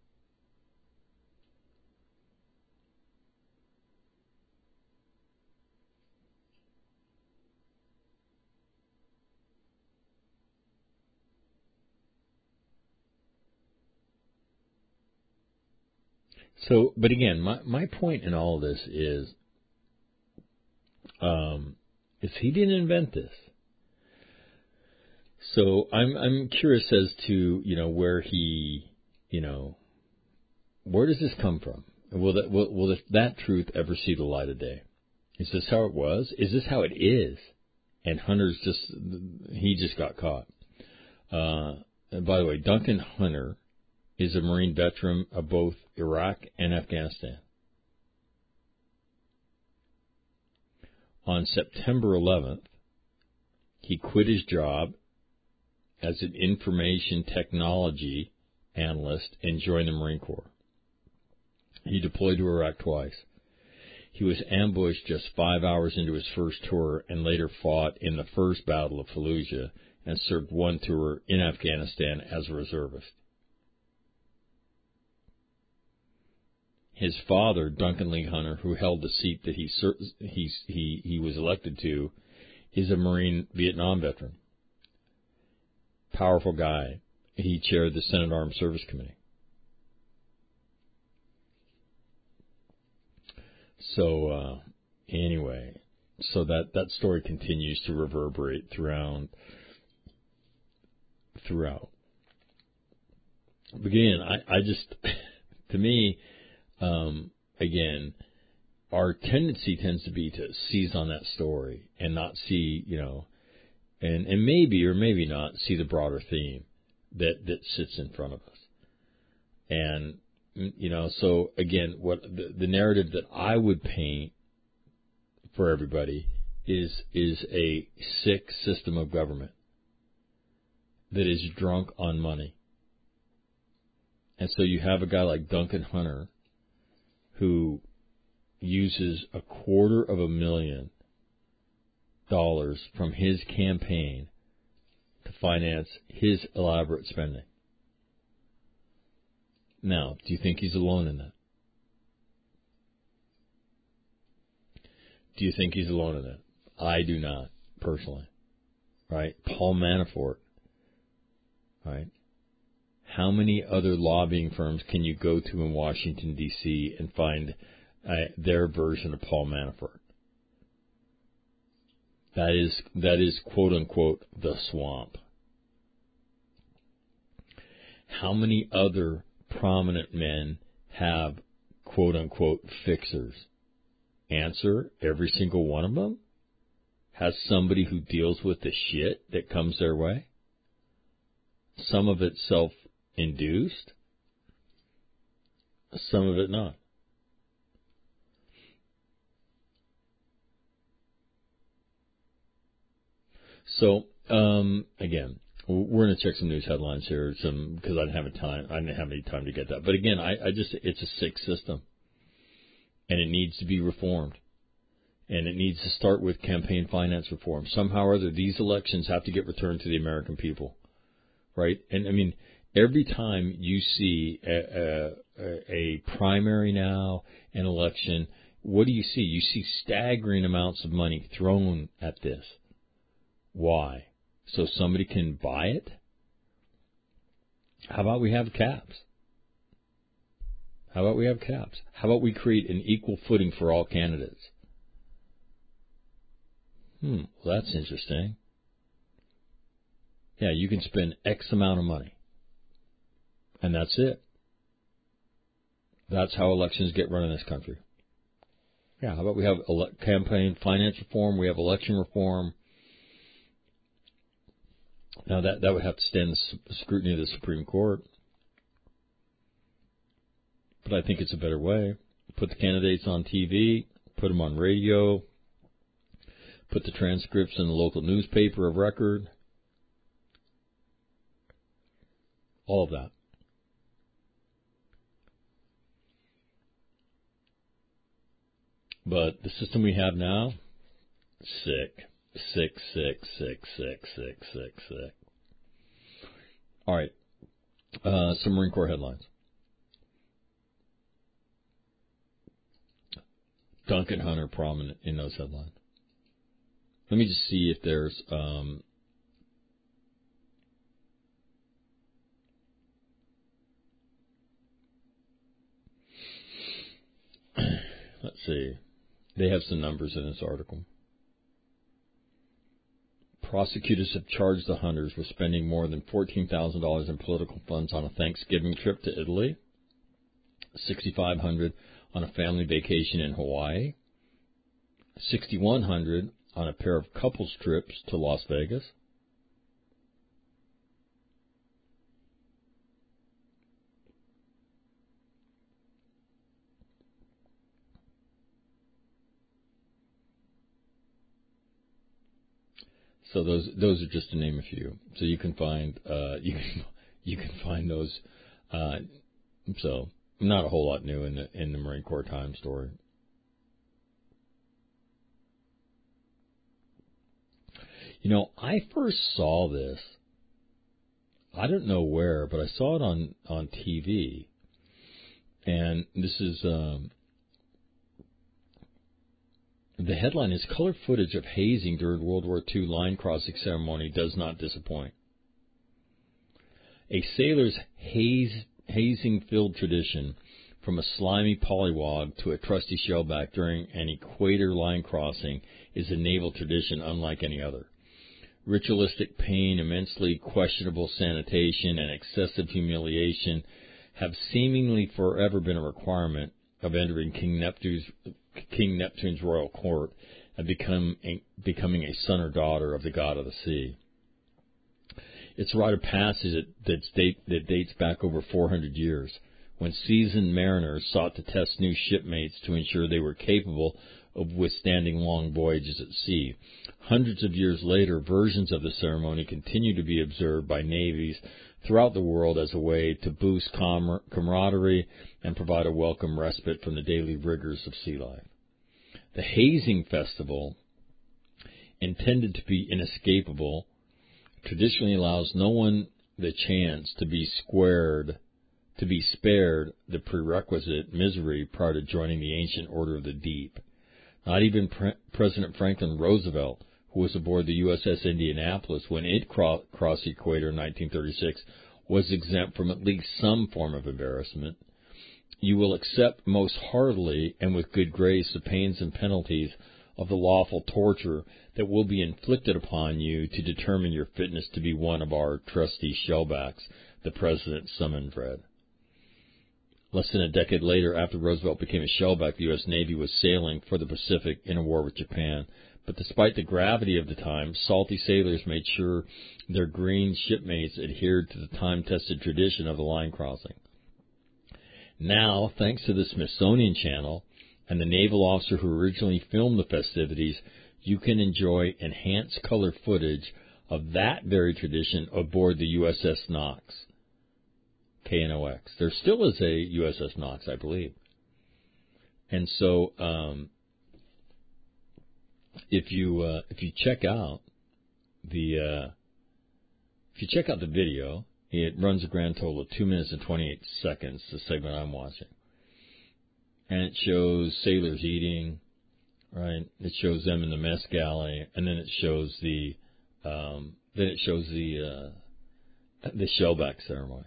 So, but again, my, my point in all of this is, um, is he didn't invent this. So I'm I'm curious as to, you know, where he, you know, where does this come from? Will that will, will that truth ever see the light of day? Is this how it was? Is this how it is? And Hunter's just he just got caught. Uh, and by the way, Duncan Hunter is a Marine veteran of both Iraq and Afghanistan. On September eleventh, he quit his job as an information technology analyst and joined the Marine Corps. He deployed to Iraq twice. He was ambushed just five hours into his first tour and later fought in the first Battle of Fallujah and served one tour in Afghanistan as a reservist. His father, Duncan Lee Hunter, who held the seat that he he he he was elected to, is a Marine Vietnam veteran. Powerful guy. He chaired the Senate Armed Service Committee. So uh, anyway, so that, that story continues to reverberate throughout. Throughout. But again, I, I just, to me, um, again, our tendency tends to be to seize on that story and not see, you know, and, and maybe or maybe not see the broader theme that, that sits in front of us. And, you know, so again, what the, the narrative that I would paint for everybody is is a sick system of government that is drunk on money. And so you have a guy like Duncan Hunter who uses a quarter of a million dollars from his campaign to finance his elaborate spending. Now, do you think he's alone in that? Do you think he's alone in that? I do not, personally. Right? Paul Manafort. Right? How many other lobbying firms can you go to in Washington, D C and find uh, their version of Paul Manafort? That is, that is quote unquote the swamp. How many other prominent men have quote unquote fixers? Answer, every single one of them has somebody who deals with the shit that comes their way. Some of it self-induced, some of it not. So, um, again, we're going to check some news headlines here, some because I didn't have time. I didn't have any time to get that. But again, I, I just it's a sick system, and it needs to be reformed, and it needs to start with campaign finance reform. Somehow or other, these elections have to get returned to the American people, right? And I mean, every time you see a, a, a primary now, an election, what do you see? You see staggering amounts of money thrown at this. Why? So somebody can buy it? How about we have caps? How about we have caps? How about we create an equal footing for all candidates? Hmm, well, that's interesting. Yeah, you can spend X amount of money. And that's it. That's how elections get run in this country. Yeah, how about we have ele- campaign finance reform, we have election reform. Now, that, that would have to stand the scrutiny of the Supreme Court. But I think it's a better way. Put the candidates on T V, put them on radio, put the transcripts in the local newspaper of record. All of that. But the system we have now, sick. Sick, sick, sick, sick, sick, sick, sick. All right. Uh, some Marine Corps headlines. Duncan Hunter prominent in those headlines. Let me just see if there's... Um, let's see. They have some numbers in this article. Prosecutors have charged the Hunters with spending more than fourteen thousand dollars in political funds on a Thanksgiving trip to Italy, six thousand five hundred dollars on a family vacation in Hawaii, six thousand one hundred dollars on a pair of couples trips to Las Vegas, So those those are just to name a few. So you can find uh, you can you can find those. Uh, so not a whole lot new in the in the Marine Corps Times story. You know, I first saw this. I don't know where, but I saw it on on T V. And this is um, the headline is color footage of hazing during World War Two line crossing ceremony does not disappoint. A sailor's haze, hazing-filled tradition, from a slimy polywog to a trusty shellback during an equator line crossing, is a naval tradition unlike any other. Ritualistic pain, immensely questionable sanitation, and excessive humiliation have seemingly forever been a requirement of entering King Neptune's, King Neptune's royal court and become a, becoming a son or daughter of the god of the sea. It's a rite of passage that, that, date, that dates back over four hundred years, when seasoned mariners sought to test new shipmates to ensure they were capable of withstanding long voyages at sea. Hundreds of years later, versions of the ceremony continue to be observed by navies throughout the world as a way to boost com- camaraderie and provide a welcome respite from the daily rigors of sea life. The hazing festival, intended to be inescapable, traditionally allows no one the chance to be squared, to be spared the prerequisite misery prior to joining the ancient Order of the Deep. Not even Pre- President Franklin Roosevelt, who was aboard the U S S Indianapolis when it cro- crossed the equator in nineteen thirty-six, was exempt from at least some form of embarrassment. You will accept most heartily and with good grace the pains and penalties of the lawful torture that will be inflicted upon you to determine your fitness to be one of our trusty shellbacks, the President summoned read. Less than a decade later, after Roosevelt became a shellback, the U S Navy was sailing for the Pacific in a war with Japan. But despite the gravity of the time, salty sailors made sure their green shipmates adhered to the time-tested tradition of the line crossing. Now, thanks to the Smithsonian Channel and the naval officer who originally filmed the festivities, you can enjoy enhanced color footage of that very tradition aboard the U S S Knox, K N O X. There still is a U S S Knox, I believe. And so, um, if you uh, if you check out the uh, if you check out the video, it runs a grand total of two minutes and twenty-eight seconds. The segment I'm watching, and it shows sailors eating, right? It shows them in the mess galley, and then it shows the um, then it shows the uh, the shellback ceremony.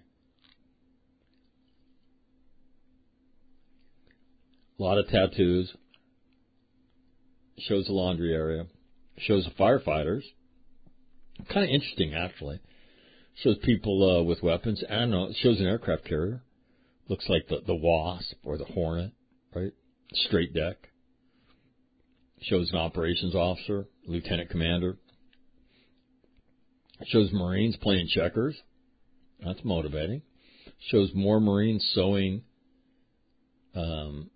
A lot of tattoos. Shows the laundry area. Shows the firefighters. Kind of interesting, actually. Shows people uh, with weapons. I don't know. It shows an aircraft carrier. Looks like the, the Wasp or the Hornet, right? Straight deck. Shows an operations officer, lieutenant commander. Shows Marines playing checkers. That's motivating. Shows more Marines sewing um,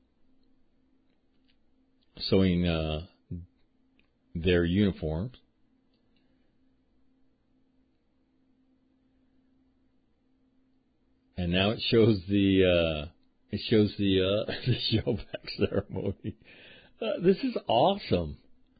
sewing uh, their uniforms. And now it shows the uh, it shows the uh, the shellback ceremony. Uh, this is awesome,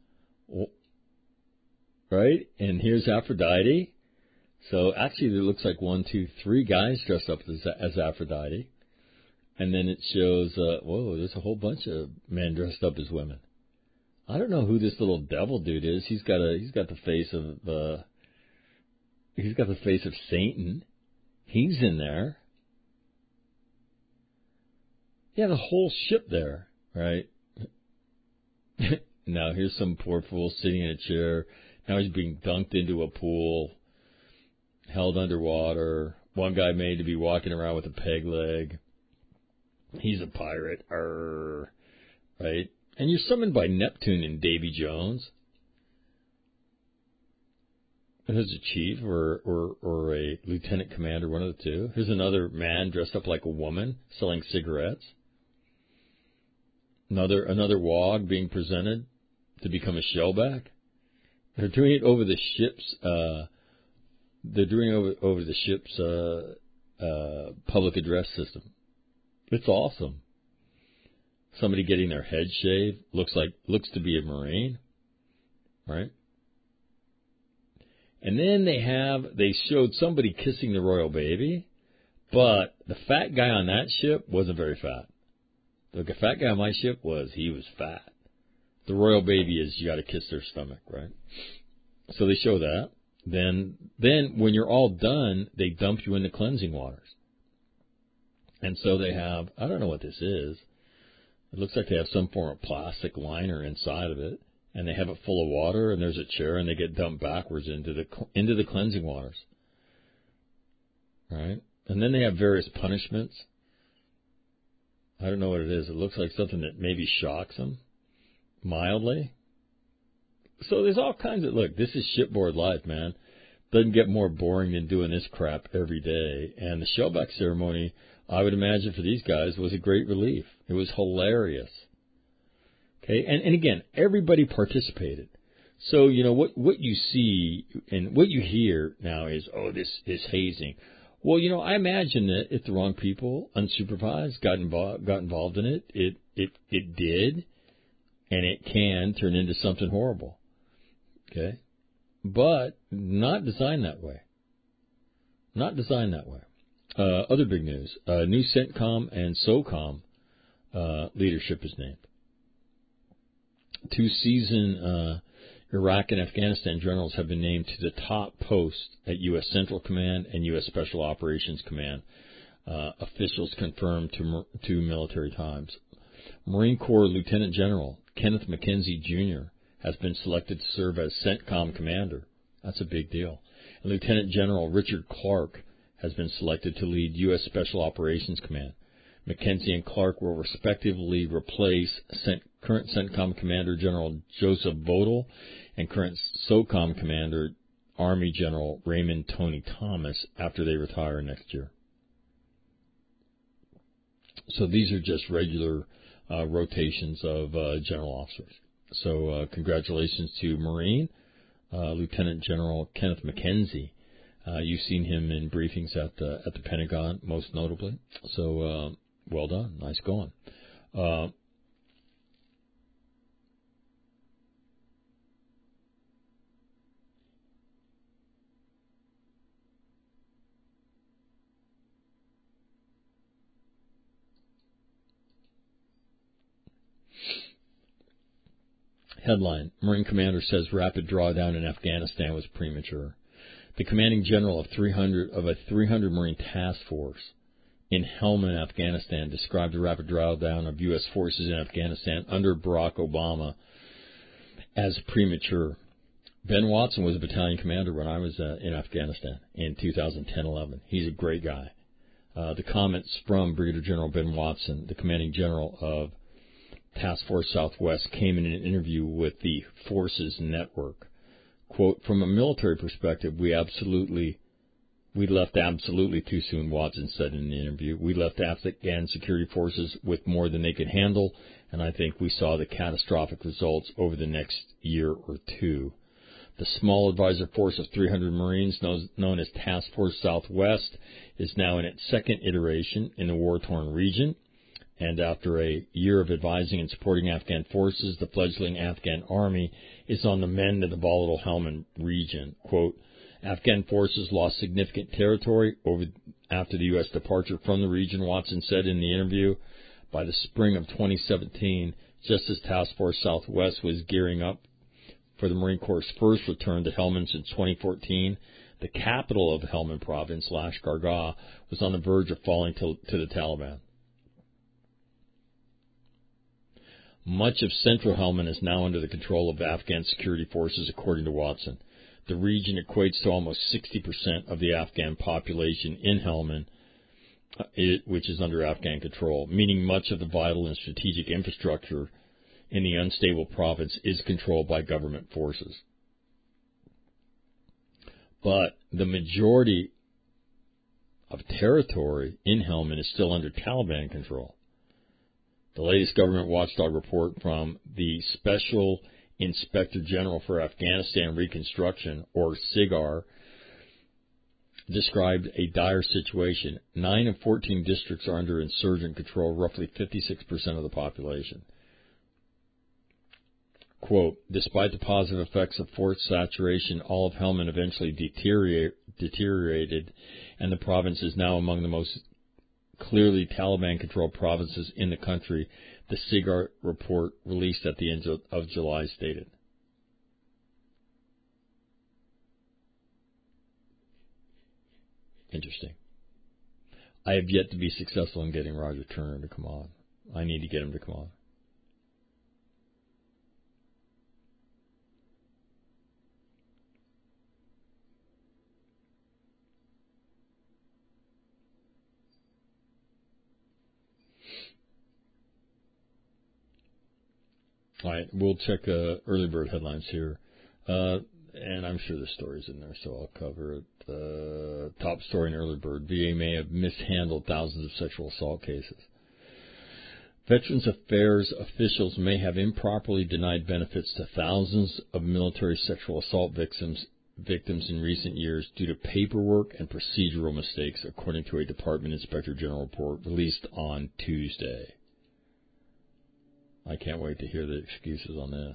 right? And here's Aphrodite. So actually, it looks like one, two, three guys dressed up as, as Aphrodite. And then it shows, uh, whoa, there's a whole bunch of men dressed up as women. I don't know who this little devil dude is. He's got a, he's got the face of, uh, he's got the face of Satan. He's in there. Yeah, the whole ship there, right? Now here's some poor fool sitting in a chair. Now he's being dunked into a pool, held underwater. One guy made to be walking around with a peg leg. He's a pirate, Arr, right? And you're summoned by Neptune and Davy Jones. And there's a chief or, or, or a lieutenant commander, one of the two. Here's another man dressed up like a woman selling cigarettes. Another another wog being presented to become a shellback. They're doing it over the ship's. Uh, they're doing it over over the ship's uh, uh, public address system. It's awesome. Somebody getting their head shaved looks like looks to be a Marine, right? And then they have they showed somebody kissing the royal baby, but the fat guy on that ship wasn't very fat. The fat guy on my ship was he was fat. The royal baby is you got to kiss their stomach, right? So they show that. Then then when you're all done, they dump you into cleansing waters. And so they have, I don't know what this is. It looks like they have some form of plastic liner inside of it, and they have it full of water, and there's a chair, and they get dumped backwards into the into the cleansing waters. Right? And then they have various punishments. I don't know what it is. It looks like something that maybe shocks them mildly. So there's all kinds of, look, this is shipboard life, man. Doesn't get more boring than doing this crap every day. And the shellback ceremony, I would imagine for these guys, was a great relief. It was hilarious. Okay, and, and again, everybody participated. So, you know, what, what you see and what you hear now is, oh, this is hazing. Well, you know, I imagine that if the wrong people, unsupervised, got involved, got involved in it, it, it, it did, and it can turn into something horrible. Okay? But not designed that way. Not designed that way. Uh, other big news. Uh, new CENTCOM and SOCOM uh, leadership is named. Two seasoned uh, Iraq and Afghanistan generals have been named to the top posts at U S Central Command and U S Special Operations Command. Uh, officials confirmed to to Military Times. Marine Corps Lieutenant General Kenneth McKenzie, Junior has been selected to serve as CENTCOM Commander. That's a big deal. And Lieutenant General Richard Clark has been selected to lead U S Special Operations Command. McKenzie and Clark will respectively replace Cent- current CENTCOM Commander General Joseph Vodal and current SOCOM Commander Army General Raymond Tony Thomas after they retire next year. So these are just regular uh, rotations of uh, general officers. So uh, congratulations to Marine uh, Lieutenant General Kenneth McKenzie. Uh, you've seen him in briefings at the, at the Pentagon, most notably. So uh, well done. Nice going. Uh, Headline, Marine Commander says rapid drawdown in Afghanistan was premature. The commanding general of three hundred of a three hundred Marine task force in Helmand, Afghanistan, described the rapid drawdown of U S forces in Afghanistan under Barack Obama as premature. Ben Watson was a battalion commander when I was uh, in Afghanistan in two thousand ten eleven. He's a great guy. Uh, the comments from Brigadier General Ben Watson, the commanding general of Task Force Southwest, came in an interview with the Forces Network. Quote, from a military perspective, we absolutely, we left absolutely too soon, Watson said in the interview. We left Afghan security forces with more than they could handle, and I think we saw the catastrophic results over the next year or two. The small advisor force of three hundred Marines, known as Task Force Southwest, is now in its second iteration in the war-torn region. And after a year of advising and supporting Afghan forces, the fledgling Afghan army is on the mend in the volatile Helmand region. Quote, Afghan forces lost significant territory over after the U S departure from the region, Watson said in the interview. By the spring of twenty seventeen, just as Task Force Southwest was gearing up for the Marine Corps' first return to Helmand since twenty fourteen, the capital of Helmand province, Lashkar-Gah, was on the verge of falling to, to the Taliban. Much of central Helmand is now under the control of Afghan security forces, according to Watson. The region equates to almost sixty percent of the Afghan population in Helmand, which is under Afghan control, meaning much of the vital and strategic infrastructure in the unstable province is controlled by government forces. But the majority of territory in Helmand is still under Taliban control. The latest government watchdog report from the Special Inspector General for Afghanistan Reconstruction, or SIGAR, described a dire situation. Nine of fourteen districts are under insurgent control, roughly fifty-six percent of the population. Quote, despite the positive effects of force saturation, all of Helmand eventually deteriorate, deteriorated, and the province is now among the most clearly Taliban-controlled provinces in the country, the SIGAR report released at the end of July stated. Interesting. I have yet to be successful in getting Roger Turner to come on. I need to get him to come on. All right, we'll check uh, early bird headlines here. Uh, and I'm sure the story's in there, so I'll cover it. Uh, top story in early bird. V A may have mishandled thousands of sexual assault cases. Veterans Affairs officials may have improperly denied benefits to thousands of military sexual assault victims victims in recent years due to paperwork and procedural mistakes, according to a Department Inspector General report released on Tuesday. I can't wait to hear the excuses on this.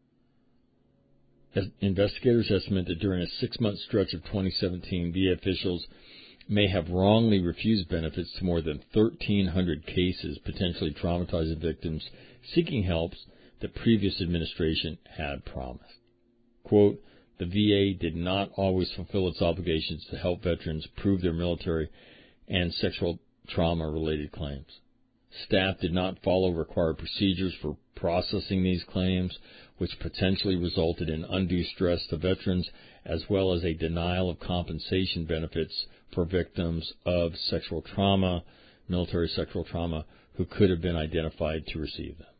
As investigators estimate that during a six-month stretch of twenty seventeen, V A officials may have wrongly refused benefits to more than thirteen hundred cases, potentially traumatizing victims seeking help that previous administration had promised. Quote, the V A did not always fulfill its obligations to help veterans prove their military and sexual trauma-related claims. Staff did not follow required procedures for processing these claims, which potentially resulted in undue stress to veterans, as well as a denial of compensation benefits for victims of sexual trauma, military sexual trauma, who could have been identified to receive them.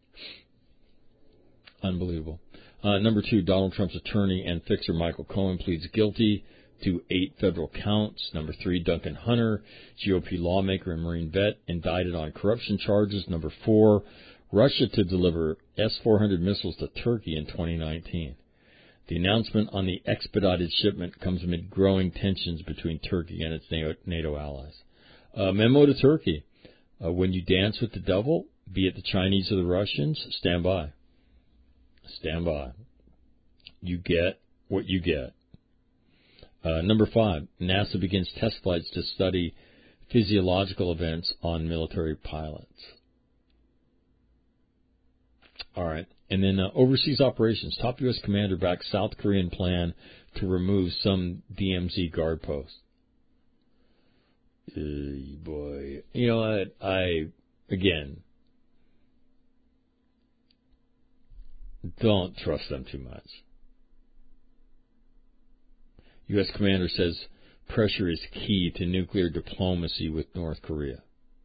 Unbelievable. Uh, number two, Donald Trump's attorney and fixer Michael Cohen pleads guilty to eight federal counts. Number three, Duncan Hunter, G O P lawmaker and Marine vet, indicted on corruption charges. Number four, Russia to deliver S four hundred missiles to Turkey in twenty nineteen. The announcement on the expedited shipment comes amid growing tensions between Turkey and its NATO allies. Uh, memo to Turkey. Uh, when you dance with the devil, be it the Chinese or the Russians, stand by. Stand by. You get what you get. Uh, number five, NASA begins test flights to study physiological events on military pilots. All right. And then uh, overseas operations. Top U S commander backs South Korean plan to remove some D M Z guard posts. Uh, boy. You know what? I, again, don't trust them too much. U S commander says pressure is key to nuclear diplomacy with North Korea.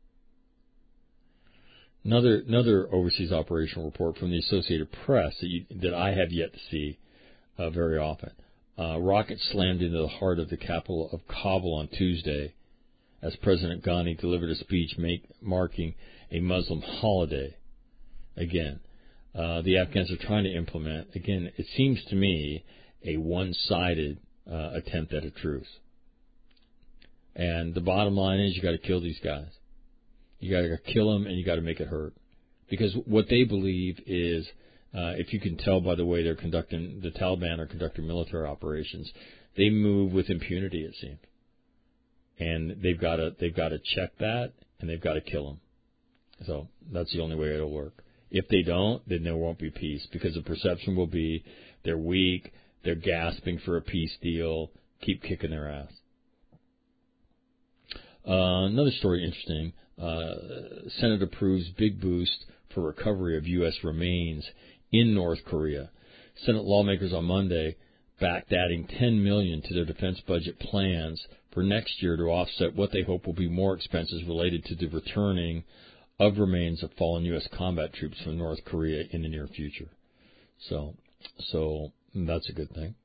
Another another overseas operational report from the Associated Press that, you, that I have yet to see uh, very often. Uh, rocket slammed into the heart of the capital of Kabul on Tuesday as President Ghani delivered a speech make, marking a Muslim holiday. Again, uh, the Afghans are trying to implement, again, it seems to me, a one-sided uh, attempt at a truce. And the bottom line is you got to kill these guys. You got to kill them, and you got to make it hurt, because what they believe is, uh, if you can tell by the way they're conducting, the Taliban are conducting military operations, they move with impunity. It seems, and they've got to they've got to check that, and they've got to kill them. So that's the only way it'll work. If they don't, then there won't be peace, because the perception will be they're weak, they're gasping for a peace deal, keep kicking their ass. Uh, another story interesting. Uh, Senate approves big boost for recovery of U S remains in North Korea. Senate lawmakers on Monday backed adding ten million dollars to their defense budget plans for next year to offset what they hope will be more expenses related to the returning of remains of fallen U S combat troops from North Korea in the near future. So, so that's a good thing.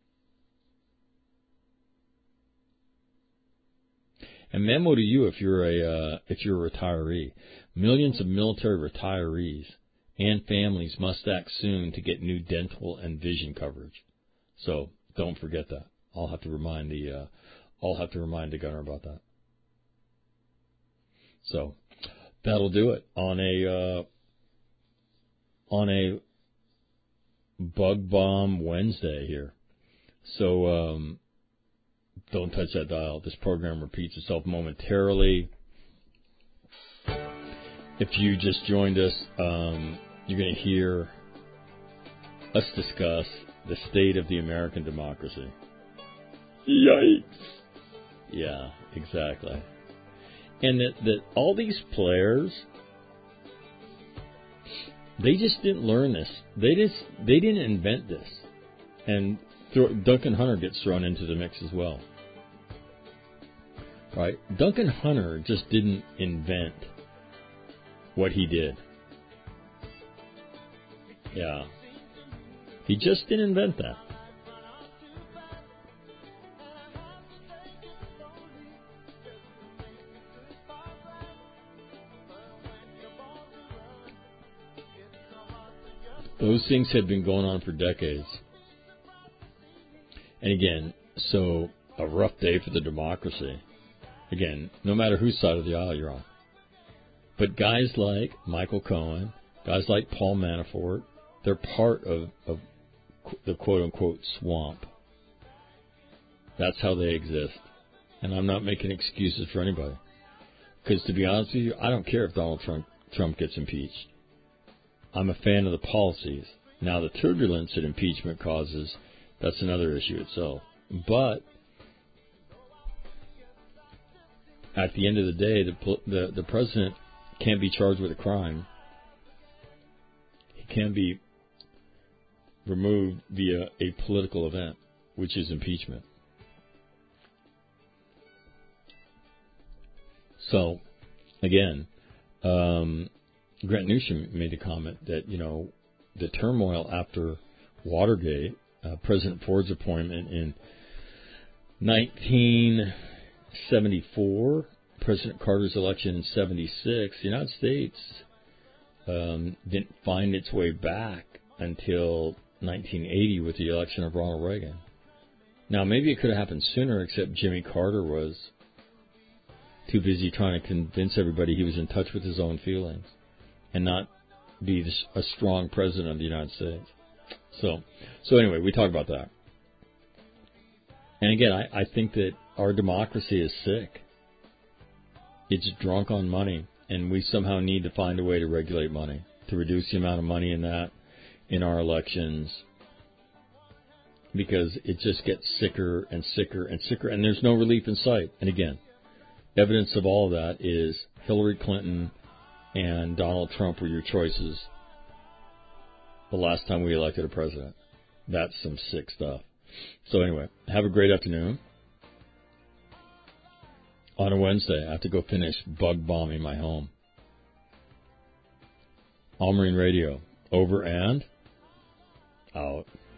And memo to you if you're a uh, if you're a retiree. Millions of military retirees and families must act soon to get new dental and vision coverage. So don't forget that. I'll have to remind the uh, I'll have to remind the governor about that. So that'll do it on a uh, on a bug bomb Wednesday here. So. Um, Don't touch that dial. This program repeats itself momentarily. If you just joined us, um, you're going to hear us discuss the state of the American democracy. Yikes. Yeah, exactly. And that, that all these players, they just didn't learn this. They just they didn't invent this. And Duncan Hunter gets thrown into the mix as well. Right? Duncan Hunter just didn't invent what he did. Yeah. He just didn't invent that. Those things had been going on for decades. And again, so a rough day for the democracy. Again, no matter whose side of the aisle you're on. But guys like Michael Cohen, guys like Paul Manafort, they're part of, of the quote-unquote swamp. That's how they exist. And I'm not making excuses for anybody. Because to be honest with you, I don't care if Donald Trump, Trump gets impeached. I'm a fan of the policies. Now, the turbulence that impeachment causes, that's another issue itself. But at the end of the day, the the, the president can't be charged with a crime. He can be removed via a political event, which is impeachment. So, again, um, Grant Newsham made the comment that, you know, the turmoil after Watergate, uh, President Ford's appointment in nineteen seventy-four, President Carter's election in seventy-six, the United States um, didn't find its way back until nineteen eighty with the election of Ronald Reagan. Now, maybe it could have happened sooner, except Jimmy Carter was too busy trying to convince everybody he was in touch with his own feelings and not be a strong president of the United States. So, so anyway, we talk about that. And again, I, I think that our democracy is sick. It's drunk on money, and we somehow need to find a way to regulate money, to reduce the amount of money in that, in our elections, because it just gets sicker and sicker and sicker, and there's no relief in sight. And again, evidence of all of that is Hillary Clinton and Donald Trump were your choices the last time we elected a president. That's some sick stuff. So anyway, have a great afternoon. On a Wednesday, I have to go finish bug bombing my home. All Marine Radio, over and out.